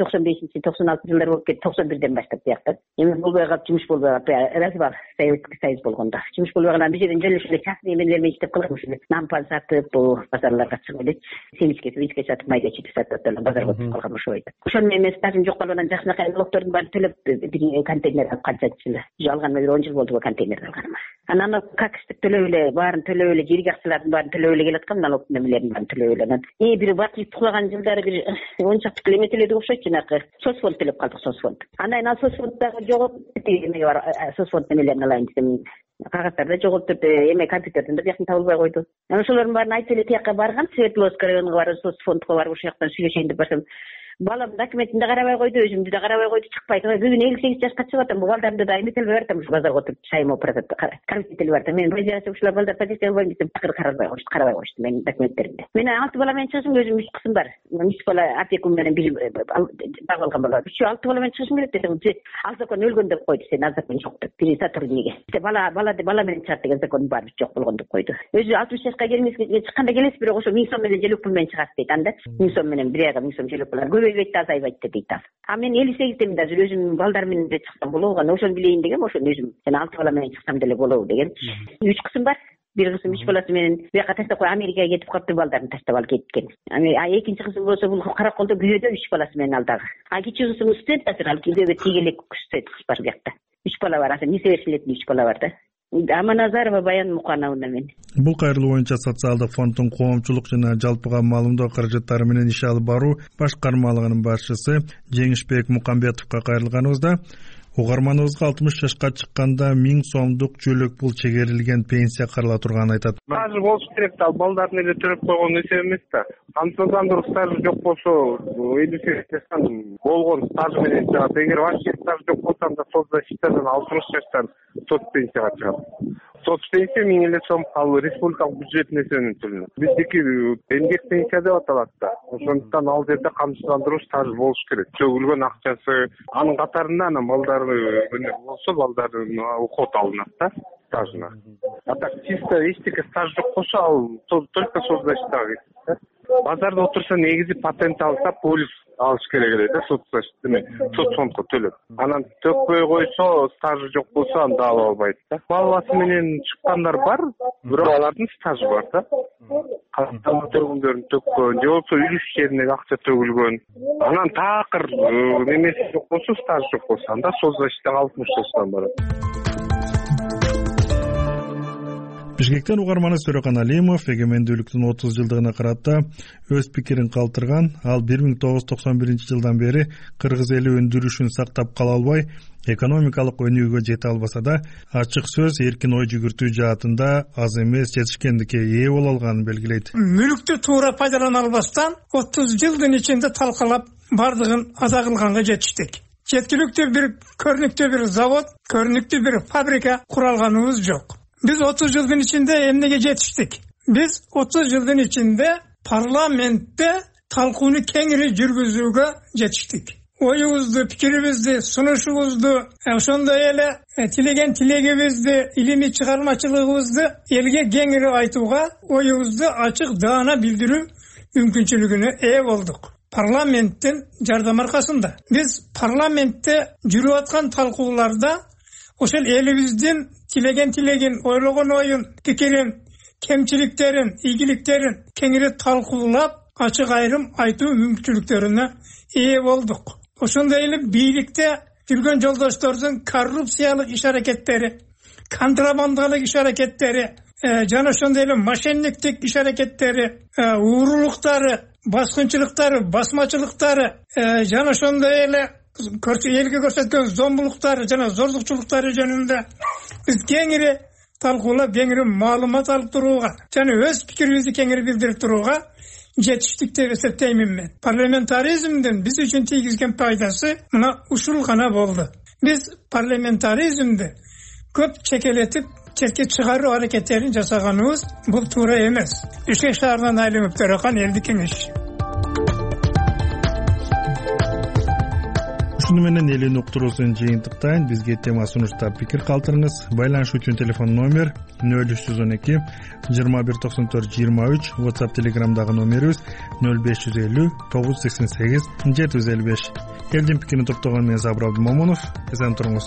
95-96 жылдар болуп кетти, 91ден баштап биякта. Эми болбой калып, жумуш болбой калып, развал Советский Союз болгондо. Жумуш болбой калган бир жерден жөн эле частный эмелер менен иштеп калгам, ушул нампан сатып, базарларга чыгып эле семечке, свечке сатып, майда читип сатып базарга чыгып калгам ошо бойдо. Ошону менен стажым жок калып, анан жакшынакай налогтордун баарын төлөп бир контейнер алып канча жыл алган, бир 10 жыл болду контейнер алганыма. Анан какстык төлөп эле, баарын төлөп эле, жерге акчалардын баарын төлөп эле келаткам, налог немелердин баарын төлөп эле. Анан бир батып туклаган жылдары бир 10 чакты километр төлөдүк окшойт, жанагы соцфонд төлөп калдык, соцфонд. Андан ал соцфонддагы жогоп эмеге бар, соцфонд немелерин алайын десем, кагаздарды жогоптурду, эме компьютерден да бияктан табылбай койду. Анан ошолордун баарын айтып эле тияка баргам, Свердловск районуга барып, соцфондко барып ошол жактан сүйлөшөйүн деп барсам, балам документин да карабай койду, өзүмдү да карабай койду, чыкпайт. Бүгүн 58 жашка чыгып атам, бул балдарымды да эметелбей бартам, ушу базарга отуруп чайым опуратып, карабайтелбей бартам. Мен базарга ушулар балдар позиция албайм десем, такыр карабай коюшту менин документтеримди. Мен 6 бала менен чыгышым, өзүм 3 кызым бар. 3 бала опекун менен бир багып алган бала. 6 бала менен чыгышым керек десем, ал закон өлгөн деп койду, сен ал закон жок деп. Бир сотрудниге. Бала менен чыгат деген закон бар, жок болгон деп койду. Өзү 60 жашка келмеске чыкканда келесиз, бирок ошо 1000 сом менен желек пул менен чыгасыз дейт. Анда 1000 сом менен бир айга 1000 сом желек пул көбөйбөйт, азайбайт дейт ал. А мен 58 да өзүм балдар менен да чыксам болобу, ошону билейин дегем, ошону өзүм сен 6 бала менен чыксам деле болобу деген. 3 кызым бар. Бир кызым 3 баласы менен бияка таштап кой, Америкага кетип калыптыр, балдарын таштап алып кеткен. Экинчи кызым болсо бул Караколдо күйөөдө 3 баласы менен ал дагы. Кичи кызым студент азыр, ал күйөөдө тийгелек студент кыз бар биякта. 3 бала бар, азыр несовершеннолетний 3 бала бар да. Аманазарова Баян Мукановна мен.
Бул кайрылуу боюнча социалдык фонддун коомчулук жана жалпыга маалымдоо каражаттары менен иш алып баруу башкармалыгынын башчысы Жеңишбек Мукамбетовго кайрылганыбызда, угарманыбызга 60 жашка чыкканда 1000 сомдук жөлөк пул чегерилген пенсия карала турганын айтат.
Стажы болуш керек да, ал балдарын эле төлөп койгон нерсе эмес да. Камсыздандыруу стажы жок болсо, 58 жаштан болгон стаж менен чыгат. Эгер вообще стаж жок болсо, анда соцзащитадан 60 жаштан соцпенсияга чыгат. Соцпенсия 1000 сом ал республикалык бюджеттин эсебинен төлөнөт. Биздики эмгек пенсия деп аталат да. Ошондуктан ал жерде камсыздандыруу стажы болуш керек. Төгүлгөн акчасы, анын катарында анан балдары болсо, балдардын уход алынат да стажына. А так чисто эчтеке стаж жок болсо, ал только соцзащитага кетет. Базарда отурса негизи патент алса, полис алыш керек эле да, соцфондко төлөп. Анан төкпөй койсо, стажы жок болсо, анда ала албайт да. Баласы менен чыккандар бар, бирок алардын стажы бар да. Калтырма төгүндөрүн төккөн, же болбосо үй иш жерине акча төгүлгөн. Анан такыр немеси жок болсо, стажы жок болсо, анда соцзащитага 60 жаштан барат.
Бишкектен угарманы Сөрөкан Алимов эгемендүүлүктүн 30 жылдыгына карата өз пикирин калтырган. Ал 1991 жылдан бери кыргыз эли өндүрүшүн сактап кала албай, экономикалык өнүгүүгө жете албаса да, ачык сөз, эркин ой жүгүртүү жаатында аз эмес жетишкендикке ээ боло алганын белгилейт.
Мүлүктү туура пайдалана албастан 30 жылдын ичинде талкалап бардыгын ада кылганга жетиштик. Жеткиликтүү бир көрүнүктүү бир завод, көрүнүктүү бир фабрика кура алганыбыз жок. Biz 30 жылдын ичинде эмнеге жетиштик? Biz 30 жылдын ичинде парламентте талкууну кеңири жүргүзүүгө жетиштик. Оюбузду, пикирибизди, сунушубузду, ошондой эле тилеген тилегибизди, илимий чыгармачылыгыбызды элге кеңири айтууга, оюбузду ачык даана билдирүү мүмкүнчүлүгүнө ээ болдук. Парламенттин жардам аркасында. Biz парламентте жүрүп аткан талкууларда ошол элибиздин тилеген ойлогон оюн, пикирин, кемчиликтерин, ийгиликтерин кеңири талкуулап, ачык айрым айтуу мүмкүнчүлүктөрүнө ээ болдук. Ошондой эле бийликте жүргөн жолдоштордун коррупциялык иш-аракеттери, контрабандалык иш-аракеттери, жана ошондой эле мошенниктик иш-аракеттери, уурулуктары, баскынчылыктары, басмачылыктары, жана ошондой эле элге көрсөткөн зомбулуктары жана зордукчулуктары жөнүндө биз кеңири талкуулап, кеңири маалымат алып турууга жана өз пикирибизди кеңири билдирип турууга жетиштик деп эсептеймин мен. Парламентаризмдин биз үчүн тийгизген пайдасы мына ушул гана болду. Биз парламентаризмди көп чекелетип, четке чыгаруу аракеттерин жасаганыбыз бул туура эмес. Бишкек шаарынан Алимов Төрөкан, Элдик кеңеш.
ушуну менен элин уктуруусун жыйынтыктайын. Бизге тема сунуштап пикир калтырыңыз. Байланыш үчүн телефон номер 0312 2194 23, WhatsApp Telegramдагы номерибиз 0550 988 755. Элдин пикирин топтогон мен Сабыр Абдымомунов. Эсен туруңуз.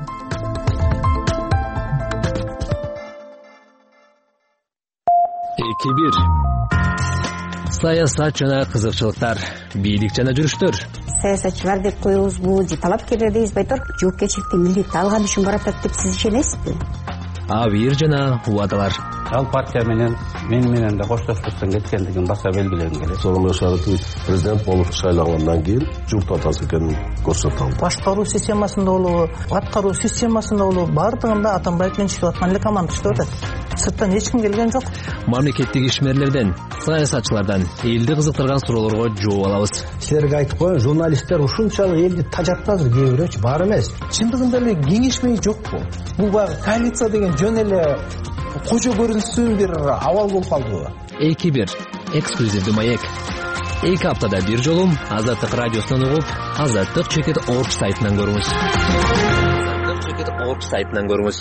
Саясат жана кызыкчылыктар, бийлик жана жүрүштөр.
Саясатчылар деп коебузбу же талапкерлер дейбиз, байтор жоопкерчиликти милдетти алган үчүн барып атат деп сиз ишенесизби?
Абийир жана убадалар.
Ал партия менен менен да коштошпостон кеткендигин баса белгилегим келет.
Сооронбай Шарипович президент болуп шайлангандан кийин журт атасы экенин көрсөтө алды.
Башкаруу системасында болобу, аткаруу системасында болобу, бардыгында Атамбаев менен иштеп аткан эле команда иштеп атат. Сырттан эч ким келген жок.
Мамлекеттик ишмерлерден, саясатчылардан элди кызыктырган суроолорго жооп алабыз.
Силерге айтып коеюн, журналисттер ушунчалык элди тажатпазыр, кээ бирөөчү бар эмес. Чындыгында эле кеңешмей жокпу? Бул баягы коалиция деген жөн эле кожо көрүнсүн бир абал болуп калдыбы?
2-1 эксклюзивдүү маек. 2 аптада бир жолу Азаттык радиосунан угуп, Азаттык.org сайтынан көрүңүз. Азаттык.org сайтынан көрүңүз.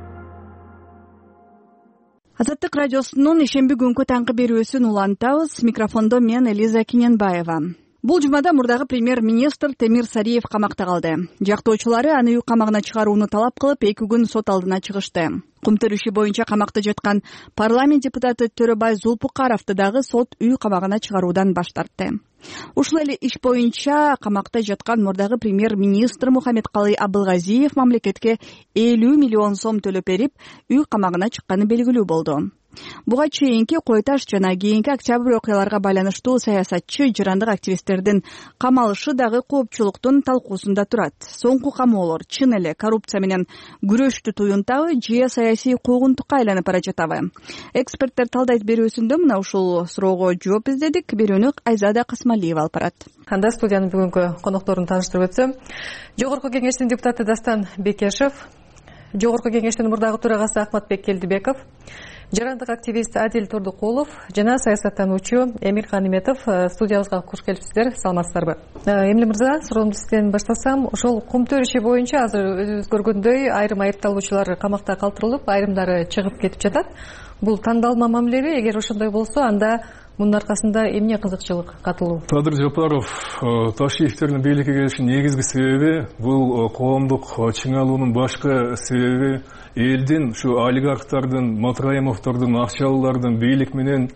Азаттык радиосунун ишемби күнкү таңкы берүүсүн улантабыз. Микрофондо мен Элиза Киненбаева. Бул жумада мурдагы премьер-министр Темир Сариев камакта калды. Жактоочулары аны үй камагына чыгарууну талап кылып, 2 күн сот алдына чыгышты. Кумтөр иши боюнча камакта жаткан парламент депутаты Төрөбай Зулпукаровду дагы сот үй камагына чыгаруудан баш тартты. Ушул эле иш боюнча камакта жаткан мурдагы премьер-министр Мухаммедкалый Абылгазиев мамлекетке 50 миллион сом төлөп берип, үй камагына чыкканы белгилүү болду. Буга чейинки Кой Таш жана кийинки октябрь окуяларга байланыштуу саясатчы, жырандык активисттердин камалышы дагы коопчулуктун талкуусунда турат. Соңку камоолор чын эле коррупция менен күрөштү туюнтабы же саясий куугунтукка айланып бара жатабы? Эксперттер талдайт берүүсүндө мына ушул суроого жооп издедик. Берүүнү Айзада Касмалиева алып барат.
Анда студиянын бүгүнкү конокторун тааныштырып өтсөм, Жогорку кеңештин депутаты Дастан Бекешев, Жогорку кеңештин мурдагы төрагасы Акматбек Келдибеков, жарандык активист Адил Турдукулов жана саясаттануучу Эмир Каниметов студиябызга куш келипсиздер. Саламатсыздарбы? Эмиль мырза, суроомду сизден баштасам, ошол Кумтөр иши боюнча азыр өзүңүз көргөндөй айрым айыпталуучулар камакта калтырылып, айрымдары чыгып кетип жатат. Бул тандалма мамилеби? Эгер ошондой болсо, анда мунун аркасында эмне кызыкчылык катылуу?
Кадыр Жапаров, Ташиевтердин бийликке келишинин негизги себеби бул коомдук чыңалуунун башкы себеби элдин ушу олигархтардын, Матраимовдордун, акчалылардын бийлик менен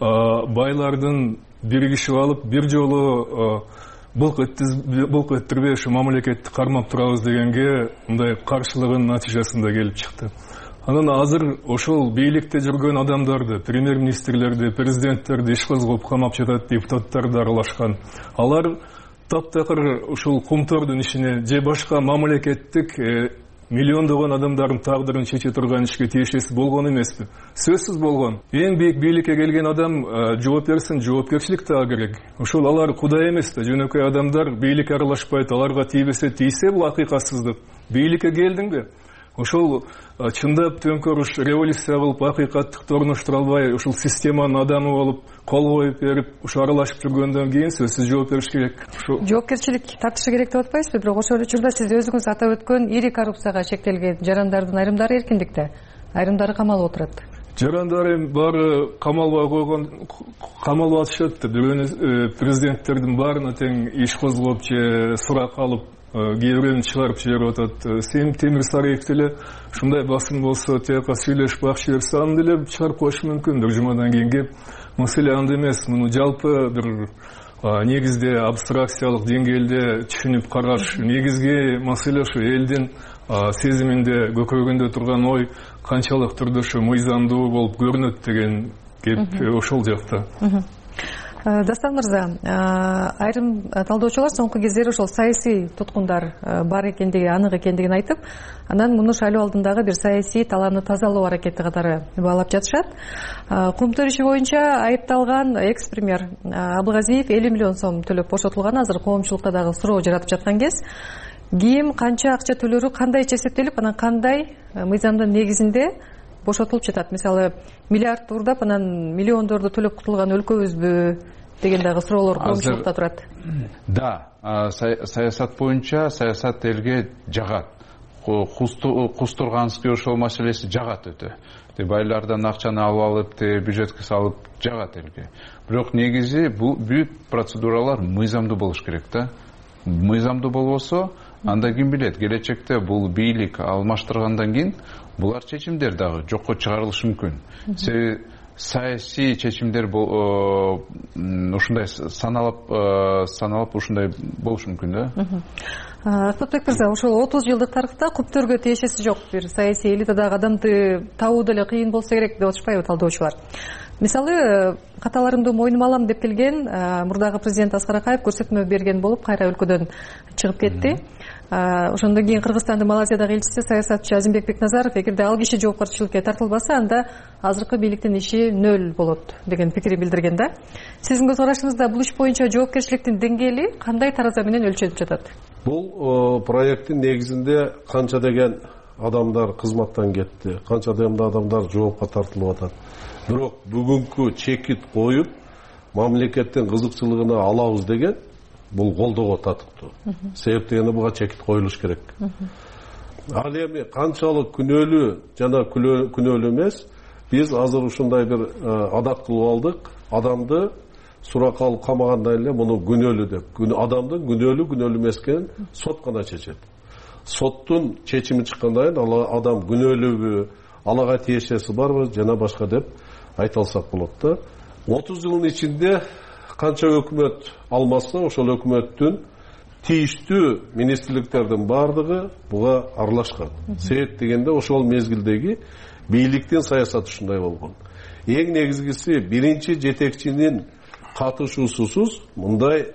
байлардын биригишип алып, бир жолу булк эттирбей ушу мамлекетти кармап турабыз дегенге мындай каршылыгынын натыйжасында келип чыкты. Анан азыр ошол бийликте жүргөн адамдарды, премьер-министрлерди, президенттерди иш козгоп камап жатат, депутаттарды аралашкан. Алар таптакыр ушул Кумтордун ишине же башка мамлекеттик миллиондогон адамдардын тагдырын чече турган ишке тиешеси болгон эмеспи? Сөзсүз болгон. Эң бийик бийликке келген адам жооп берсин, жоопкерчилик таа керек. Ошол алар кудай эмес да, жөнөкөй адамдар, бийлик аралашпайт, аларга тийбесе тийсе, бул акыйкатсыздык. Бийликке келдиңби? Ошол чындап төңкөрүш, революция кылып, акыйкаттыкты орноштура албай, ушул системанын адамы болуп, кол коюп берип, ушу аралашып жүргөндөн кийин сөзсүз жооп бериш керек.
Жоопкерчилик тартышы керек деп атпайсызбы? Бирок ошол учурда сиз өзүңүз атап өткөн ири коррупцияга чектелген жарандардын айрымдары эркиндикте, айрымдары камалып отурат.
Жарандары баары камалбай койгон, камалып атышат да. Бирөөнү президенттердин баарына тең иш козгоп же сурак алып, кээ чыгарып жиберип атат. Темир Сариев деле ушундай басым болсо, тияка сүйлөшүп ак жиберсе, аны деле чыгарып коюшу мүмкүндүр жумадан кийинки. Маселе анда эмес, муну жалпы бир негизде абстракциялык деңгээлде түшүнүп караш. Негизги маселе ушу элдин сезиминде, көкөрөгүндө турган ой канчалык түрдө ушу мыйзамдуу болуп көрүнөт деген кеп ошол жакта.
Дастан мырза, айрым талдоочулар соңку кездери ошол саясий туткундар бар экендиги, анык экендигин айтып, анан муну шайлоо алдындагы бир саясий талааны тазалоо аракети катары баалап жатышат. Кумтөр иши боюнча айыпталган экс-премьер Абылгазиев 50 миллион сом төлөп бошотулган. Азыр коомчулукта дагы суроо жаратып жаткан кез. Ким канча акча төлөрү кандайча эсептелип, анан кандай мыйзамдын негизинде бошотулуп жатат? Мисалы, миллиард урдап, анан миллиондорду төлөп кутулган өлкөбүзбү деген дагы суроолор коомчулукта турат.
Да, саясат боюнча саясат элге жагат. Кустурганский ошол маселеси жагат өтө. Байлардан акчаны алып, бюджетке салып жагат элге. Бирок негизи бул бүт процедуралар мыйзамдуу болуш керек да. Мыйзамдуу болбосо, анда ким билет, келечекте бул бийлик алмаштыргандан кийин булар чечимдер дагы жокко чыгарылышы мүмкүн. Саясий чечимдер ушундай саналып ушундай болушу мүмкүн да.
Акпатбек мырза, ошол 30 жылдык тарыхта көптөргө тиешеси жок бир саясий элитадагы адамды табуу деле кыйын болсо керек деп атышпайбы талдоочулар? Мисалы, каталарымды мойнума алам деп келген мурдагы президент Аскар Акаев көрсөтмө берген болуп, кайра өлкөдөн чыгып кетти. Ошондон кийин Кыргызстандын Малайзиядагы элчиси саясатчы Азимбек Бекназаров, эгерде ал киши жоопкерчиликке тартылбаса, анда азыркы бийликтин иши нөл болот деген пикирин билдирген да. Сиздин көз карашыңызда бул иш боюнча жоопкерчиликтин деңгээли кандай тараза менен өлчөнүп жатат?
Бул проекттин негизинде канча деген адамдар кызматтан кетти, канча адамдар жоопко тартылып атат. Бирок бүгүнкү чекит коюп, мамлекеттин кызыкчылыгына алабыз деген бул колдоого татыктуу. Себеп дегенде буга чекит коюлуш керек. Ал эми канчалык күнөөлүү жана күнөөлүү эмес, биз азыр ушундай бир адат кылып алдык. Адамды суракка алып камагандан эле муну күнөөлүү деп. Адамдын күнөөлүү эмес экенин сот гана чечет. Соттун чечими чыккандан кийин адам күнөөлүүбү, алага тиешеси барбы жана башка деп айта алсак болот да. 30 жылдын ичинде канча өкмөт алмаса, ошол өкмөттүн тийиштүү министрликтердин бардыгы буга аралашкан. Себеп дегенде ошол мезгилдеги бийликтин саясаты ушундай болгон. Эң негизгиси биринчи жетекчинин катышуусусуз мындай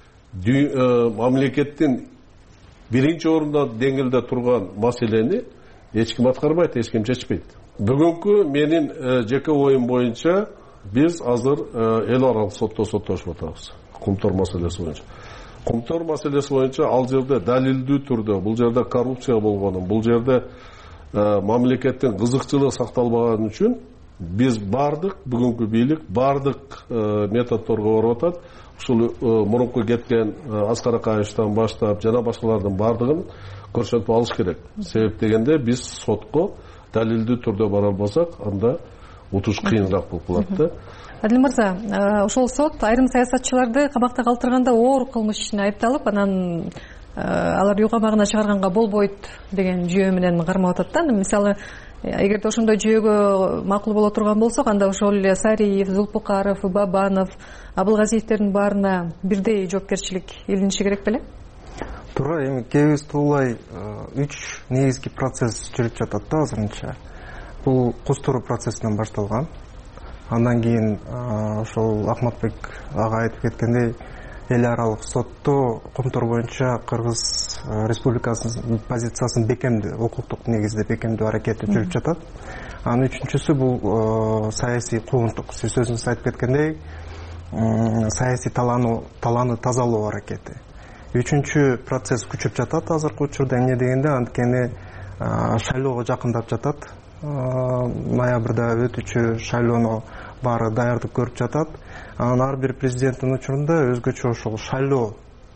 мамлекеттин биринчи орунда деңгээлде турган маселени эч ким аткарбайт, эч ким чечпейт. Бүгүнкү менин жеке оюм боюнча биз азыр эл аралык сотто соттошуп атабыз. Кумтор маселеси боюнча. Кумтор маселеси боюнча ал жерде далилдүү түрдө, бул жерде коррупция болгонун, бул жерде мамлекеттин кызыкчылыгы сакталбаганы үчүн биз бардык бүгүнкү бийлик бардык методдорго барып атат. Ушул мурунку кеткен Аскар Акаевичтен баштап жана башкалардын бардыгын көрсөтүп алыш керек. Себеп дегенде биз сотко далилдүү түрдө бара албасак, анда утуш кыйыныраак болуп калат да.
Адил мырза, ошол сот айрым саясатчыларды камакта калтырганда оор кылмыш ишине айыпталып, анан алар үй камагына чыгарганга болбойт деген жүйө менен кармап атат да. Мисалы, эгерде ошондой жүйөгө макул боло турган болсок, анда ошол эле Сариев, Зулпукаров, Бабанов, Абылгазиевтердин баарына бирдей жоопкерчилик илиниши керек беле?
Туура, эми кебиз туулай 3 негизги процесс жүрүп жатат да азырынча. Бул кустуруу процессинен башталган. Андан кийин ошол Ахматбек ага айтып кеткендей, эл аралык сотто Кумтор боюнча Кыргыз Республикасынын позициясын бекемдөө, укуктук негизде бекемдөө аракети жүрүп жатат. Анын үчүнчүсү бул саясий куугунтук. Сиз өзүңүз айтып кеткендей, саясий талааны тазалоо аракети. Үчүнчү процесс күчөп жатат азыркы учурда. Эмне дегенде, анткени шайлоого жакындап жатат. Ноябрда өтүүчү шайлоону баары даярдык көрүп жатат. Анан ар бир президенттин учурунда өзгөчө ошол шайлоо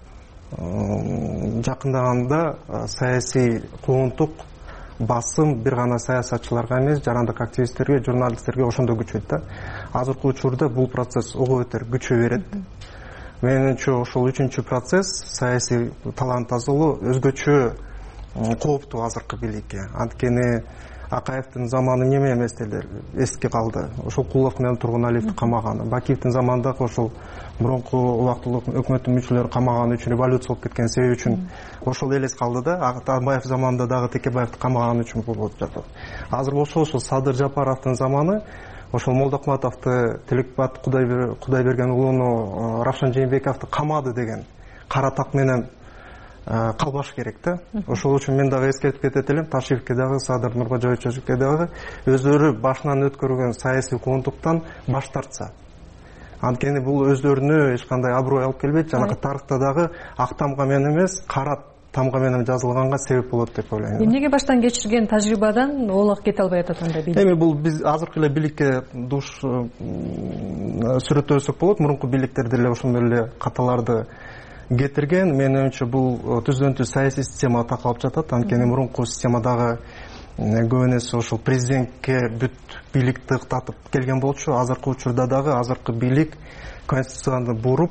жакындаганда саясий куугунтук басым бир гана саясатчыларга эмес, жарандык активисттерге, журналисттерге ошондо күчөйт да. Азыркы учурда бул процесс ого бетер күчө берет. Менимче ошол 3-чү процесс, саясий талааны тазалоо өзгөчө кооптуу азыркы бийликке. Анткени Акаевдин заманы неме эмес деле эске калды. Ошол Кулов менен Тургуналиевди камаганы, Бакиевдин заманындагы ошол мурунку убактылык өкмөттүн мүчөлөрү камаганы үчүн, революция болуп кеткен себеби үчүн ошол элес калды да. Атамбаев заманында дагы Текебаевди камаганы үчүн болуп жатат. Азыр болсо ошол Садыр Жапаровдун заманы, ошол Молдокматовду, Тилекбат Кудайберген уулуну, Равшан Жээнбековду камады деген кара так менен калбаш керек да. Ошол үчүн мен дагы эскертип кетет элем, Ташиевке дагы, Садыр Нуркожоевичке дагы өздөрү башынан өткөргөн саясий куугунтуктан баш тартса. Анткени бул өздөрүнө эч кандай аброй алып келбейт. Жанакы тарыхта дагы Актамга мен эмес, кара тамга менен жазылганга себеп болот деп ойлойм.
Эмнеге баштан кечирген тажрыйбадан олак кете албай атат анда бийлик?
Эми бул биз азыркы эле бийликке душ сүрөттөбөсөк болот. Мурунку бийликтер деле ошондой эле каталарды кетирген. Менин оюмча бул түздөн түз саясий системага такалып жатат. Анткени мурунку системадагы көбүнесе ошол президентке бүт бийликти ыктатып келген болчу. Азыркы учурда дагы азыркы бийлик конституцияны буруп,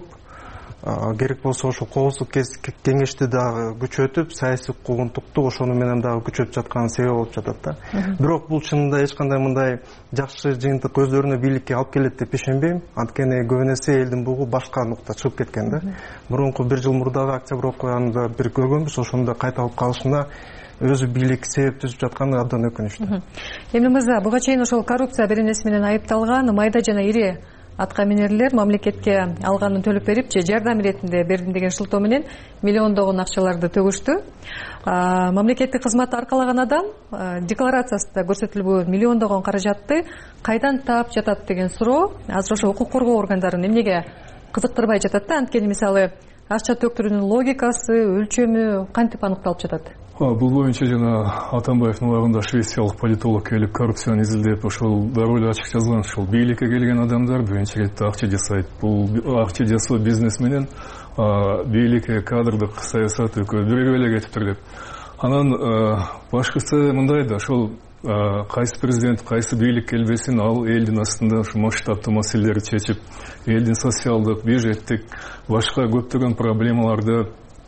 керек болсо ошол коопсуздук кеңешти дагы күчөтүп, саясий куугунтукту ошону менен дагы күчөтүп жаткан себеп болуп жатат да. Бирок бул чынында эч кандай мындай жакшы жыйынтык өздөрүнө бийликке алып келет деп ишенбейм. Анткени көбүнесе элдин бугу башка нукта чыгып кеткен да. Мурунку 1 жыл мурдагы октябрь окуяны бир көргөнбүз, ошондо кайталып калышына өзү бийлик себеп түзүп жатканы абдан өкүнүчтүү.
Эми мырза, буга чейин ошол коррупция беренеси менен айыпталган майда жана ири аткаминерлер мамлекетке алганын төлөп берип же жардам иретинде бердим деген шылтоо менен миллиондогон акчаларды төгүштү. Мамлекеттик кызматты аркалаган адам декларациясында көрсөтүлгөн миллиондогон каражатты кайдан таап жатат деген суроо азыр ошо укук коргоо органдарын эмнеге кызыктырбай жатат да? Анткени мисалы акча төктүрүүнүн логикасы, өлчөмү кантип аныкталып жатат?
Бул боюнча жана Атамбаевдин убагында швециялык политолог келип коррупцияны изилдеп ошол дароо эле ачык жазган. Ошол бийликке келген адамдар биринчи четте акча жасайт. Бул акча жасоо бизнес менен бийликке кадрдык саясат экөө бирге эле кетиптир деп. Анан башкысы мындай да, ошол кайсы президент, кайсы бийлик келбесин, ал элдин астында ушу масштабтуу маселелерди чечип, элдин социалдык, бюджеттик, башка көптөгөн проблемаларды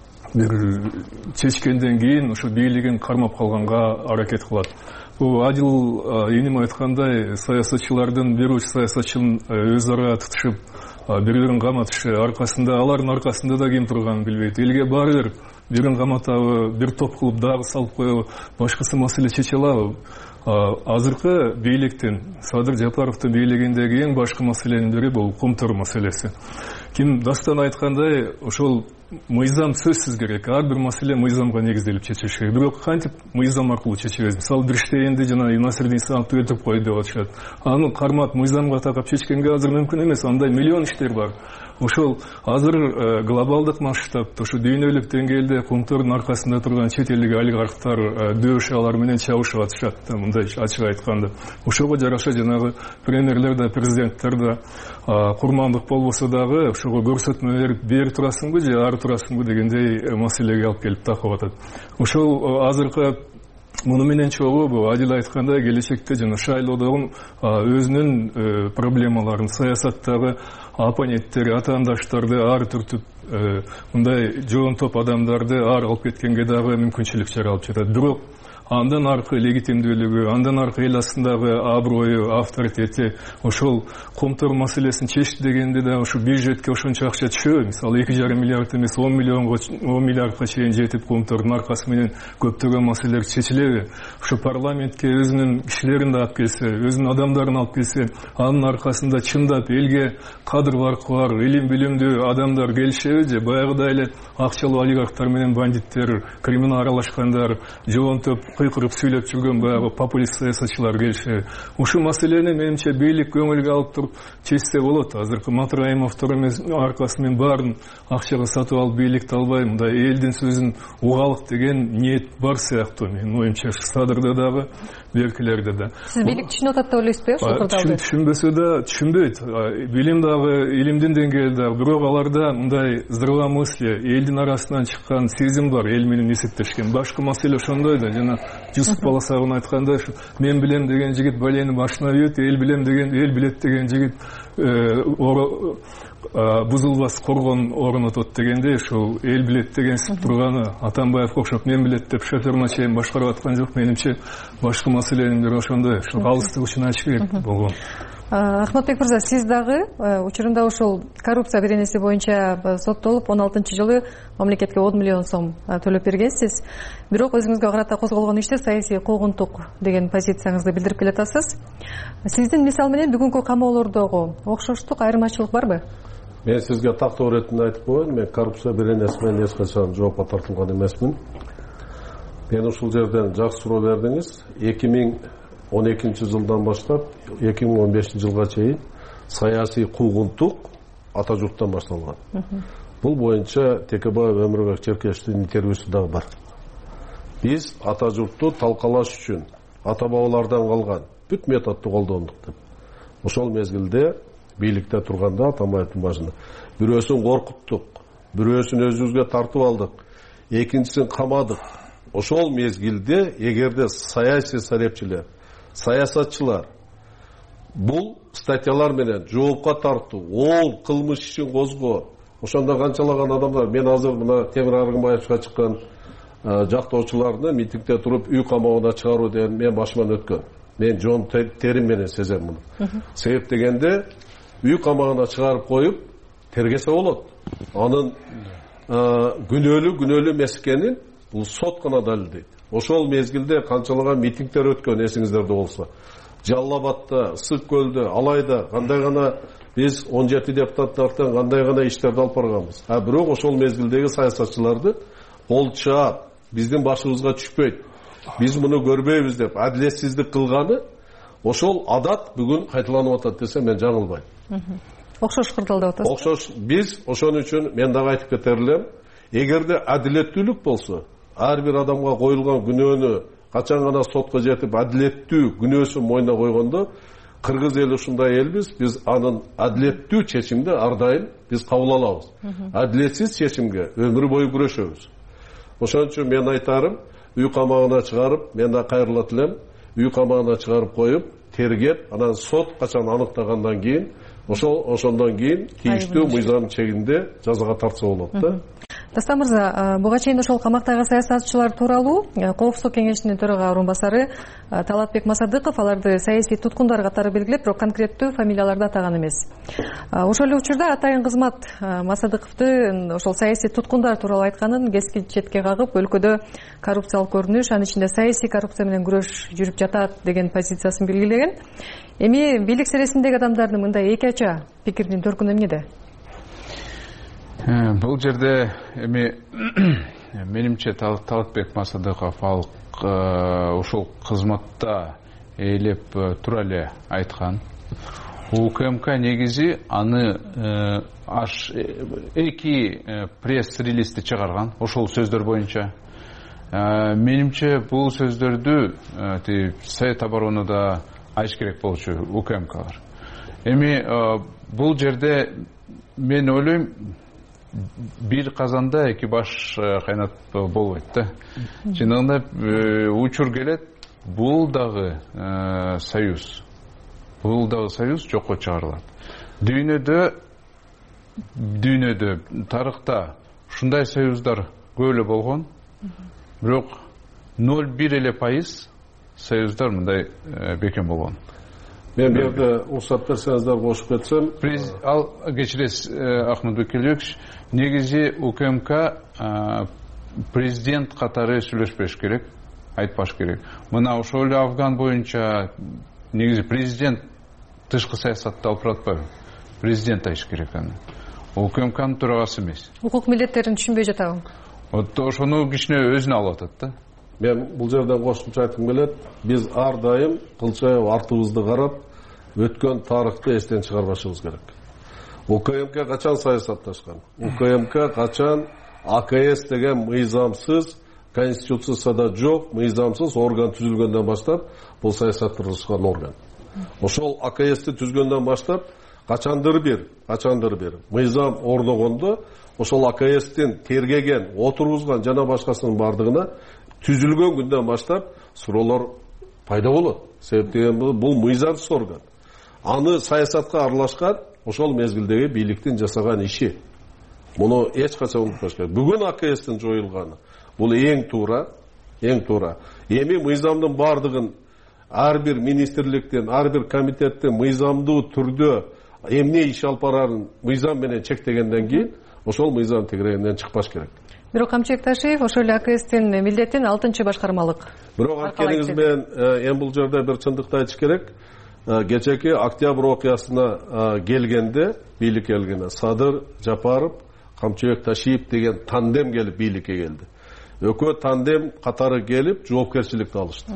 бир чечкенден кийин ушу бийлигин кармап калганга аракет кылат. Бул Адил эним айткандай, саясатчылардын бир уч саясатчынын өз ара тутушуп, бири-бирин каматышы аркасында, алардын аркасында да ким турганын билбейт. Элге баары бир бирин каматабы, бир топ кылып дагы салып коебу, башкысы маселе чече алабы? Азыркы бийликтин, Садыр Жапаровдун бийлигиндеги эң башкы маселенин бири бул кумтур маселеси. Ким Дастан айткандай, ошол мыйзам сөзсүз керек. Ар бир маселе мыйзамга негизделип чечилиш керек. Бирок кантип мыйзам аркылуу чечебиз? Мисалы бир иштегенди жана Насирдин Исламовду өлтүрүп койду деп атышат. Аны кармап мыйзамга такап чечкенге азыр мүмкүн эмес. Андай миллион иштер бар. Ошол азыр глобалдык масштабта, ушу дүйнөлүк деңгээлде кумтурдун аркасында турган чет элдик олигархтар дөшө алар менен чабышып атышат да, мындай ачык айтканда. Ошого жараша жанагы премьерлер да, президенттер да курмандык болбосо дагы ошого көрсөтмө берип, бери турасыңбы же ары турасыңбы дегендей маселеге алып келип такып атат. Ошол азыркы муну менен чогуу Адил айткандай келечекте жана шайлоодогу өзүнүн проблемаларын, саясаттагы оппоненттери, атаандаштарды ар түртүп мындай жоон топ адамдарды ар алып кеткенге дагы мүмкүнчүлүк жаралып жатат. Бирок андан аркы легитимдүүлүгү, андан аркы эл астындагы аброю, авторитети, ошол кумтур маселесин чечти дегенде да ушу бюджетке ошончо акча түшөбү? Мисалы 2,5 миллиард эмес 10 миллиардга чейин жетип кумтурдун аркасы менен көптөгөн маселелер чечилеби? Ушу парламентке өзүнүн кишилерин да алып келсе, өзүнүн адамдарын алып келсе, анын аркасында чындап элге кадр баркылар, илим билимдүү адамдар келишеби же баягыдай эле акчалуу олигархтар менен бандиттер, криминал аралашкандар, жоон топ кыйкырып сүйлөп жүргөн баягы популист саясатчылар келишеби? Ушу маселени менимче бийлик көңүлгө алып туруп чечсе болот. Азыркы Матраимовдор эмес аркасынан баарын акчага сатып алып бийликти албай, мындай элдин сөзүн угалык деген ниет бар сыяктуу. Менин оюмча Садырда дагы, беркилерде да.
Сиз бийлик түшүнүп атат деп ойлойсузбу? Ошол кырдаалды
түшүнбөсө да түшүнбөйт. Билим дагы, илимдин деңгээли дагы, бирок аларда мындай здравомыслие, элдин арасынан чыккан сезим бар, эл менен эсептешкен. Башкы маселе ошондой да. Жана Жусуп Баласагын айткандай, мен билем деген жигит балени башына үйөт, эл билем деген, эл билет деген жигит бузулбас коргон орнотот дегенде, ошол эл билет деген сип турганы Атамбаевге окшоп мен билет деп шоферуна чейин башкарып аткан жок. Менимче башкы маселенин бири ошондой, ошол калыстык үчүн ачык керек болгон.
Ахматбек мырза, сиз дагы учурунда ошол коррупция беренеси боюнча соттолуп 16-жылы мамлекетке 10 миллион сом төлөп бергенсиз. Бирок өзүңүзгө карата козголгон иште саясий куугунтук деген позицияңызды билдирип келатасыз. Сиздин мисал менен бүгүнкү камоолордогу окшоштук, айырмачылык барбы?
Мен сизге тактоо иретинде айтып коеюн, мен коррупция беренеси менен эч качан жоопко тартылган эмесмин. Мен ушул жерден жакшы суроо бердиңиз. 2012-жылдан баштап 2015-жылга чейин саясий куугунтук ата журттан башталган. Бул боюнча Текебаев Өмүрбек Черкешевдин интервьюсу дагы бар. Биз ата журтту талкалаш үчүн ата бабалардан калган бүт методду колдондук деп. Ошол мезгилде бийликте турганда атамбаевдин башында бирөөсүн коркуттук, бирөөсүн өзүбүзгө тартып алдык, экинчисин камадык. Ошол мезгилде эгерде саясий сарапчылар, саясатчылар бул статьялар менен жоопко тартуу, ол кылмыш ишин козгоо, ошондо канчалаган адамдар, мен азыр мына Темир Аргынбаевга чыккан жактоочуларды митингде туруп үй камагына чыгаруу деген мен башыман өткөн. Мен жон терим менен сезем муну. Себеп дегенде үй камагына чыгарып коюп тергесе болот. Анын күнөөлүү эмес экенин бул сот гана далилдейт. Ошол мезгилде канчалаган митингдер өткөн, эсиңиздерде болсо. Жалал Абадта, Ысык көлдө, алайда кандай гана биз 17 депутаттардан кандай гана иштерди алып барганбыз. Бирок ошол мезгилдеги саясатчыларды кол чаап, биздин башыбызга түшпөйт, биз муну көрбөйбүз деп адилетсиздик кылганы, ошол адат бүгүн кайталанып атат десе мен жаңылбайм.
Окшош кырдаалдап атасыз.
Окшош. Биз ошон үчүн мен дагы айтып кетер элем, эгерде адилеттүүлүк болсо, ар бир адамга коюлган күнөөнү качан гана сотко жетип адилеттүү күнөөсүн мойнуна койгондо, кыргыз эли ушундай элбиз, биз анын адилеттүү чечимди ар дайым биз кабыл алабыз. Адилетсиз чечимге өмүр бою күрөшөбүз. Ошон үчүн мен айтарым, үй камагына чыгарып, мен да кайрылат элем, үй камагына чыгарып коюп, тергеп, анан сот качан аныктагандан кийин, ошондон кийин тийиштүү мыйзам чегинде жазага тартса болот да.
Дастан мырза, буга чейин ошол камактагы саясатчылар тууралуу Коопсуздук кеңешинин төрага орун басары Талатбек Масадыков аларды саясий туткундар катары белгилеп, бирок конкреттүү фамилияларды атаган эмес. Ошол эле учурда атайын кызмат Масадыковду ошол саясий туткундар тууралуу айтканын кескен четке кагып, өлкөдө коррупциялык көрүнүш, анын ичинде саясий коррупция менен күрөш жүрүп жатат деген позициясын белгилеген. Эми бийлик сересиндеги адамдардын мындай эки ача пикиринин төркүнү эмнеде?
Бул жерде эми менимче Талатбек Масадыков ушул кызматта ээлеп тура эле айткан. УКМК негизи аны эки пресс-релизди чыгарган ошол сөздөр боюнча. Менимче бул сөздөрдү Совет оборонуда айтыш керек болчу УКМКлар. Эми бул жерде мен ойлойм, бир казанда эки баш кайнат болбойт да. Чындыгында учур келет, бул дагы союз. Бул дагы союз жокко чыгарылат. Дүйнөдө тарыхта ушундай союздар көп эле болгон. Бирок 0,1 эле пайыз союздар мындай бекем болгон.
Мен бу жерде уруксат берсеңиздер кошуп кетсем,
ал кечиресиз Ахматбек Келбекович, негизи УКМК президент катары сүйлөшпөш керек, айтпаш керек. Мына ошол эле Афган боюнча негизи президент тышкы саясатты алып баратпайбы? Президент айтыш керек аны. УКМКнын төрагасы эмес.
Укук милдеттерин түшүнбөй жатабы?
Ошону кичине өзүнө алып атат да.
Мен бул жерден кошумча айткым келет. Биз ар дайым кылчайып артыбызды карап, өткөн тарыхты эстен чыгарбашыбыз керек. УКМК качан саясатташкан? УКМК качан АКС деген мыйзамсыз, конституцияда жок, мыйзамсыз орган түзүлгөндөн баштап бул саясатташкан орган. Ошол АКСти түзгөндөн баштап качандыр бир мыйзам орногондо ошол АКСтин тергеген, отургузган жана башкасынын бардыгына түзүлгөн күндөн баштап суроолор пайда болот. Себеп деген бул мыйзамсыз орган. Аны саясатка аралашкан ошол мезгилдеги бийликтин жасаган иши. Муну эч качан унутпаш керек. Бүгүн АКСтин жоюлганы бул эң туура. Эми мыйзамдын бардыгын ар бир министрликтен, ар бир комитеттен мыйзамдуу түрдө эмне иш алып барарын мыйзам менен чектегенден кийин ошол мыйзам тегерегинен чыкпаш керек.
Бирок Камчыбек Ташиев ошол эле АКСтин милдетин 6-чы башкармалык.
Бирок анткениңиз менен эми бул жерде бир чындыкты айтыш керек. Кечеки октябрь окуясына келгенде, бийликке келгенде Садыр Жапаров, Камчыбек Ташиев деген тандем келип бийликке келди. Экөө тандем катары келип жоопкерчиликти алышты.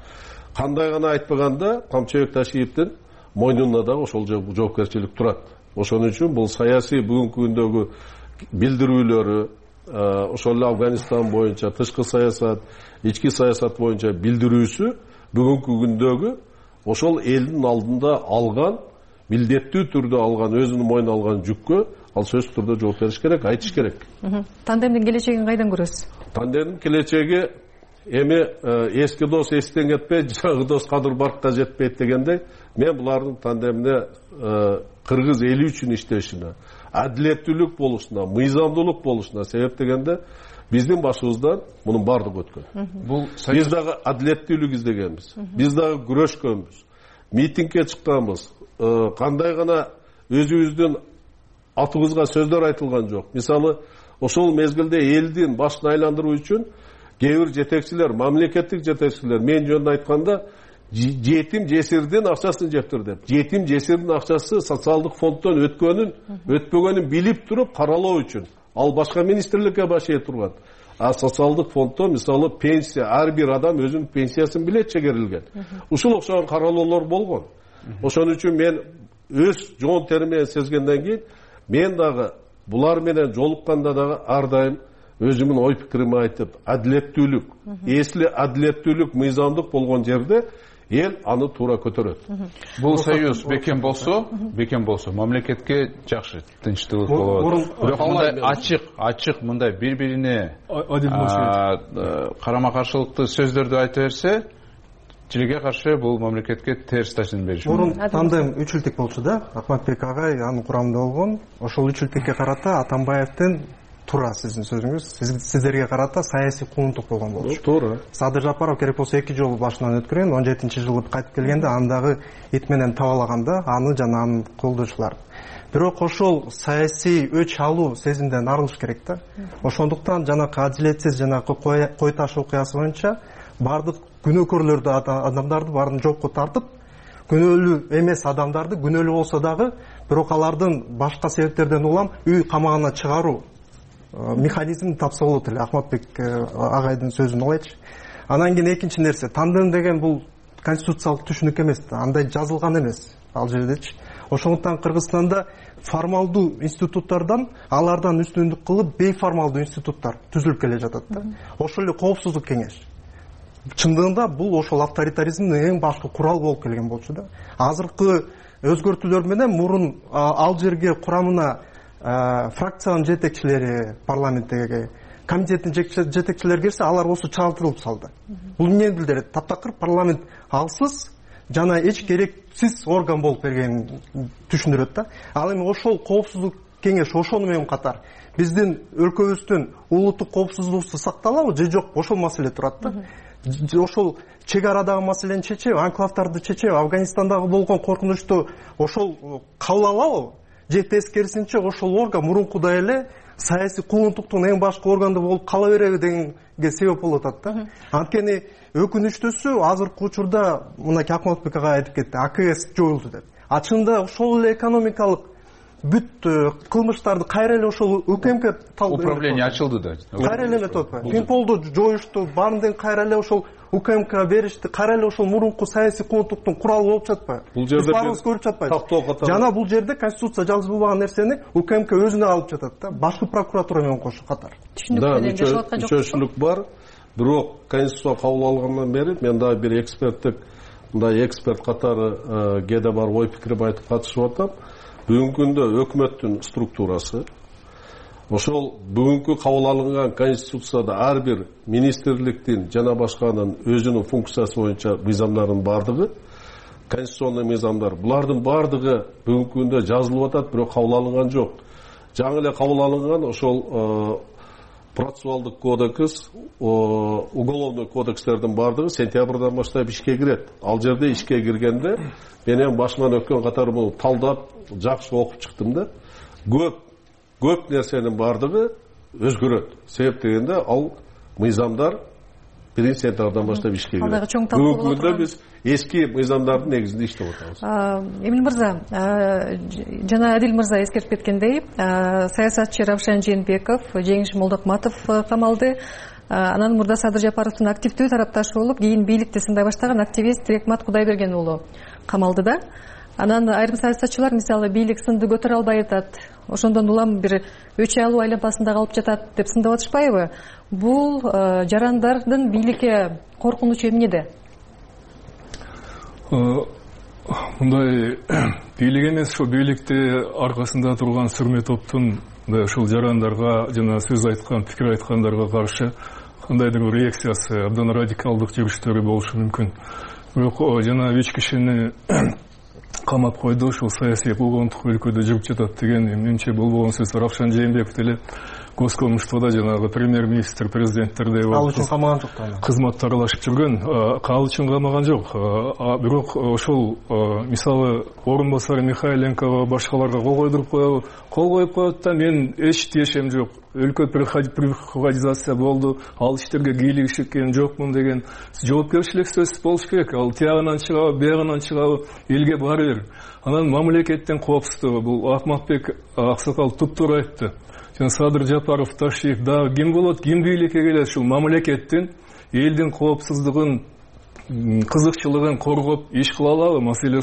Кандай гана айтпаганда Камчыбек Ташиевдин мойнунда дагы ошол жоопкерчилик турат. ошон үчүн бул саясий бүгүнкү күндөгү билдирүүлөрү, ошол эле Афганистан боюнча тышкы саясат, ички саясат боюнча билдирүүсү бүгүнкү күндөгү ошол элдин алдында алган, милдеттүү түрдө алган, өзүнүн мойнуна алган жүккө ал сөзсүз түрдө жооп бериш керек, айтыш керек.
Тандемдин келечегин кайдан көрөсүз?
Тандемдин келечеги эми эски дос эстен кетпейт, жаңы дос кадыр баркка жетпейт дегендей, мен булардын тандемине кыргыз эли үчүн иштешине, адилеттүүлүк болушуна, мыйзамдуулук болушуна себеп дегенде биздин башыбыздан мунун баардыгы өткөн. Биз дагы адилеттүүлүк издегенбиз, биз дагы күрөшкөнбүз, митингге чыкканбыз, кандай гана өзүбүздүн атыбызга сөздөр айтылган жок. Мисалы, ошол мезгилде элдин башын айландыруу үчүн кээ бир жетекчилер, мамлекеттик жетекчилер мен жөнүндө айтканда жетим жесирдин акчасын жептир деп. Жетим жесирдин акчасы социалдык фонддон өтпөгөнүн билип туруп каралоо үчүн. Ал башка министрликке баш ээ турган. А социалдык фонддо мисалы пенсия, ар бир адам өзүнүн пенсиясын билет чегерилген. Ушул окшогон каралоолор болгон. Ошон үчүн мен өз жоон тери менен сезгенден кийин мен дагы булар менен жолукканда дагы ар дайым өзүмдүн ой пикиримди айтып, адилеттүүлүк, эсли адилеттүүлүк, мыйзамдык болгон жерде эл аны туура көтөрөт.
Бул союз бекем болсо, мамлекетке жакшы тынчтык болот. Бирок мындай ачык мындай бири-бирине карама-каршылыктуу сөздөрдү айта берсе, тилге каршы бул мамлекетке терс таасирин бериши мүмкүн.
Мурун тандем 3 жылдык болчу да, Акматбек агай анын курамында болгон. Ошол 3 жылдыкка карата Атамбаевдин туура сиздин сөзүңүз, сиздерге карата саясий куугунтук болгон болчу.
Туура.
Садыр Жапаров керек болсо 2 жолу башынан өткөргөн, 17-жылы кайтып келгенде андагы ит менен табалаганда аны жана анын колдоочулар. Бирок ошол саясий өч алуу сезимден арылыш керек да. Ошондуктан жанакы адилетсиз жанакы кой таш окуясы боюнча бардык күнөөкөрлөрдү, адамдарды баарын жокко тартып, күнөөлүү эмес адамдарды күнөөлүү болсо дагы, бирок алардын башка себептерден улам үй камагына чыгаруу механизмин тапса болот эле. Акматбек агайдын сөзүн алайчы. Анан кийин экинчи нерсе, тандем деген бул конституциялык түшүнүк эмес да, андай жазылган эмес ал жердечи. Ошондуктан Кыргызстанда формалдуу институттардан, алардан үстүндүк кылып бейформалдуу институттар түзүлүп келе жатат да. Ошол эле коопсуздук кеңеш. Чындыгында бул ошол авторитаризмдин эң башкы куралы болуп келген болчу да. Азыркы өзгөртүүлөр менен мурун ал жерге курамына фракциянын жетекчилери, парламенттеги комитеттин жетекчилери кирсе, алар осу чагылтырылып салды. Бул эмнени билдирет? Таптакыр парламент алсыз жана эч керексиз орган болуп бергенин түшүндүрөт да. Ал эми ошол коопсуздук кеңеш ошону менен катар биздин өлкөбүздүн улуттук коопсуздугубузду сакталабы же жок, ошол маселе турат да. Ошол чек арадагы маселени чечеби, анклавдарды чечеби, Афганистандагы болгон коркунучту ошол кабыл алабы? Же тескерисинче ошол орган мурункудай эле саясий куугунтуктун эң башкы органы болуп кала береби дегенге себеп болуп атат да. Анткени өкүнүчтүүсү азыркы учурда мынакей Акматбек агай айтып кетти, АКС жоюлду деп. Чынында ошол эле экономикалык бүт кылмыштарды кайра эле ошол УКМК
управление ачылды да.
Кайра эле метод бар. Пинполду жоюшту, баарын кайра эле ошол УКМК беришти, кайра эле ошол мурунку саясий куугунтуктун куралы болуп жатпайбы?
Бул жерде
баарыбыз көрүп жатпайбыз. Жана бул жерде конституция жазылбаган нерсени УКМК өзүнө алып жатат да, башкы прокуратура менен кошо катар.
Да, мүчөчүлүк бар. Бирок конституция кабыл алгандан бери мен дагы бир эксперттик, мындай эксперт катары кээде бар ой пикирим айтып катышып атам. Бүгүнкү күндө өкмөттүн структурасы, ошол бүгүнкү кабыл алынган конституцияда ар бир министрликтин жана башканын өзүнүн функциясы боюнча мыйзамдардын бардыгы, конституционный мыйзамдар, булардын бардыгы бүгүнкү күндө жазылып атат, бирок кабыл алынган жок. Жаңы эле кабыл алынган ошол процессуалдык кодекс, уголовный кодекстердин бардыгы сентябрдан баштап ишке кирет. Ал жерде ишке киргенде менен башыман өткөн катары муну талдап жакшы окуп чыктым да. Көп нерсенин бардыгы өзгөрөт. Себеп дегенде ал мыйзамдар 1-сентябрдан баштап ишке кирет. Бүгүнкү күндө биз эски мыйзамдардын негизинде иштеп атабыз.
Эмил мырза, жана Адил мырза эскертип кеткендей, саясатчы Равшан Жээнбеков, Жеңиш Молдокматов камалды. Анан мурда Садыр Жапаровдун активдүү тарапташы болуп, кийин бийликти сындай баштаган активист Рекмат Кудайберген уулу камалды да. Анан айрым саясатчылар мисалы бийлик сынды көтөрө албай атат. Ошондон улам бир өч алуу айланпасында калып жатат деп сындап атышпайбы? Бул жарандардын бийликке коркунучу эмнеде?
Мындай бийлик эмес, ошо бийликте аркасында турган сүрмө топтун ушул жарандарга жана сөз айткан, пикир айткандарга каршы кандайдыр бир реакциясы, абдан радикалдык жүрүштөрү болушу мүмкүн. Бирок жана 3 кишини камап койду, ушул саясий куугунтук өлкөдө жүрүп жатат деген эмнемче болбогон сөз. Равшан Жээнбеков деле Госкомиштвода жанагы премьер-министр, президенттердей
ал үчүн камаган жок да.
Кызматта аралашып жүргөн, ал үчүн камаган жок. Бирок ошол мисалы орун басары Михайленкого башкаларга кол койдуруп коебу? Кол коюп коет да, мен эч тиешем жок. Өлкө приватизация болду, ал иштерге кийлигишкен жокмун деген жоопкерчилик сөз болуш керек. Ал тиягынан чыгабы, биягынан чыгабы, элге баары бир. Анан мамлекеттин коопсуздугу, бул Акматбек аксакал туптуура айтты. Жана Садыр Жапаров, Ташиев, да ким болот, ким бийликке келет, ушул мамлекеттин элдин коопсуздугун, кызыкчылыгын коргоп иш кыла алабы? Маселе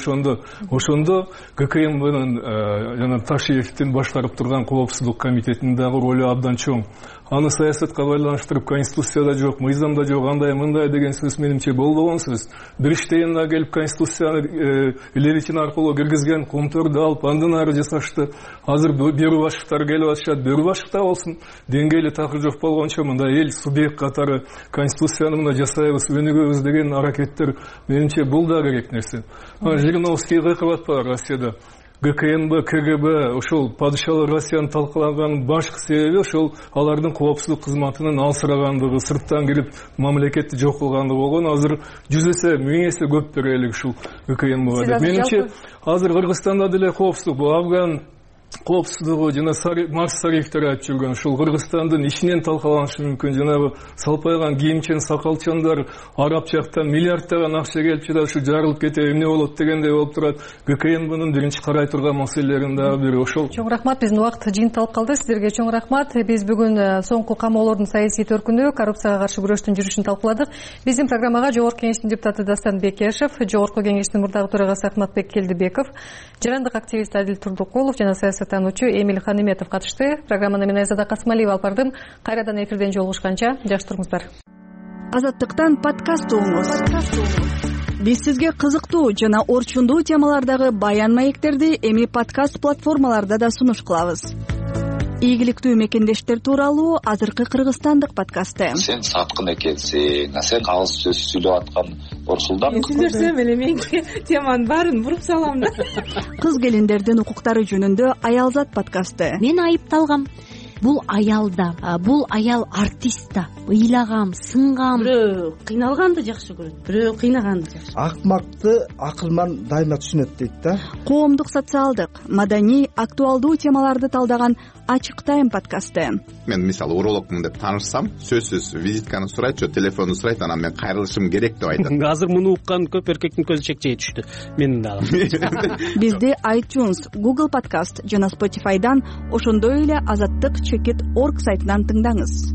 ошондо ГКМБнын жана Ташиевдин башкарып турган коопсуздук комитетинин дагы ролу абдан чоң. Аны саясатка байланыштырып, конституцияда жок, мыйзамда жок, андай мындай деген сөз менимче болбогон сөз. Бирштейнга келип конституцияны илеритин аркылуу киргизген, контурду алып андан ары жасашты. Азыр берүү башчылар келип атышат, берүү башчылар болсун. Деңгээли такыр жок болгончо мында эл субъект катары конституцияны мына жасайбыз, өнүгөбүз деген аракеттер менимче бул да керек нерсе. Жириновский кайкып атпайбы Россияда? ГКМБ, КГБ, ошол падышалар Россияны талкалаган башкы себеби ошол алардын коопсуздук кызматынын алсырагандыгы, сырттан кирип мамлекетти жок кылгандыгы болгон. Азыр 100 эсе, 1000 эсе көп берелик ушул ГКМБга деп. Менимче азыр Кыргызстанда деле коопсуздук, бул Афган коопсуздугу жана Марс Сариевтер айтып жүргөн ушул Кыргызстандын ичинен талкаланышы мүмкүн. Жанагы салпайган кийимчен сакалчандар араб жактан миллиарддаган акча келип жатат, ушу жарылып кетеби эмне болот дегендей болуп турат. ГКМБнын биринчи карай турган маселелеринин дагы бири ошол.
Чоң рахмат, биздин убакыт жыйынталып калды. Сиздерге чоң рахмат. Биз бүгүн соңку камоолордун саясий төркүнү, коррупцияга каршы күрөштүн жүрүшүн талкууладык. Биздин программага Жогорку Кеңештин депутаты Дастан Бекешев, Жогорку Кеңештин мурдагы төрагасы Акматбек Келдибеков, жарандык активист Адил Турдукулов жана саясаттануучу Эмиль Ханиметов катышты. Программаны мен Айзада Касымалиева алып бардым. Кайрадан эфирден жолугушканча жакшы туруңуздар.
Азаттыктан подкаст угуңуз. Биз сизге кызыктуу жана орчундуу темалардагы баян маектерди эми подкаст платформаларда да сунуш кылабыз. Ийгиликтүү мекендештер тууралуу азыркы кыргызстандык подкасты.
Сен саткын экенсиң, сен алыс сөз сүйлөп аткан Орсулдан.
Сүйлөсөм эле мен теманын баарын буруп салам да.
Кыз келиндердин укуктары жөнүндө Аялзат подкасты.
Мен айыпталгам. Бул аял да, бул аял артист да. Ыйлагам, сынгам.
Бирөө кыйналганды жакшы көрөт, бирөө кыйнаганды жакшы.
Акмакты акылман дайыма түшүнөт дейт да.
Коомдук, социалдык, маданий, актуалдуу темаларды талдаган Ачык тайм подкасты.
Мен мисалы урологмун деп таанышсам, сөзсүз визитканы сурайт, телефонду сурайт, анан мен кайрылышым керек деп айтат.
Азыр муну уккан көп эркектин көзү чекчей түштү. Менин дагы.
Бизди iTunes, Google Podcast жана Spotify'дан, ошондой эле azattik.org сайтынан тыңдаңыз.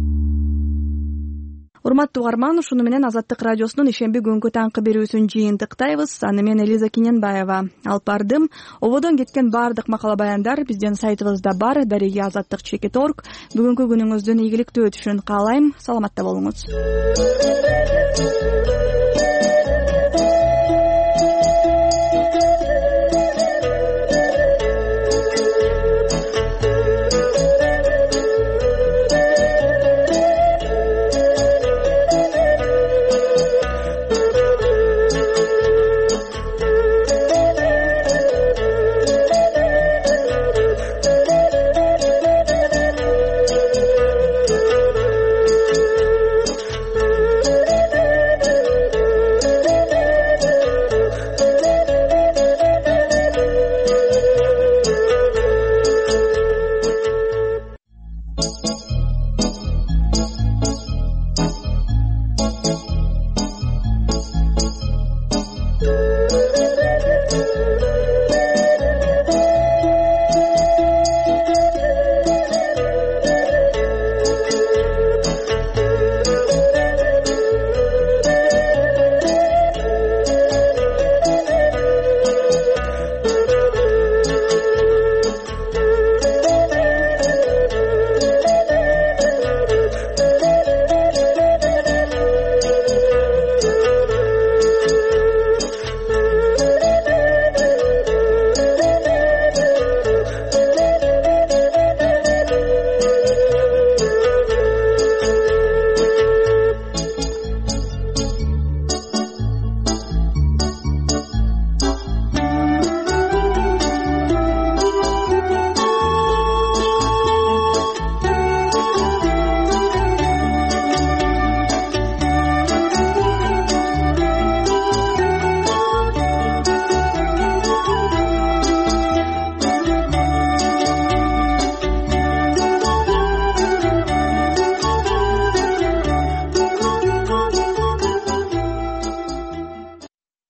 Урматтуу угарман, ушуну менен Азаттык радиосунун ишемби күнгү таңкы берүүсүн жыйынтыктайбыз. Аны мен Элиза Кененбаева алып бардым. Ободон кеткен баардык макала баяндар биздин сайтыбызда бар, azattik.org. Бүгүнкү күнүңүздүн ийгиликтүү өтүшүн каалайм. Саламатта болуңуз.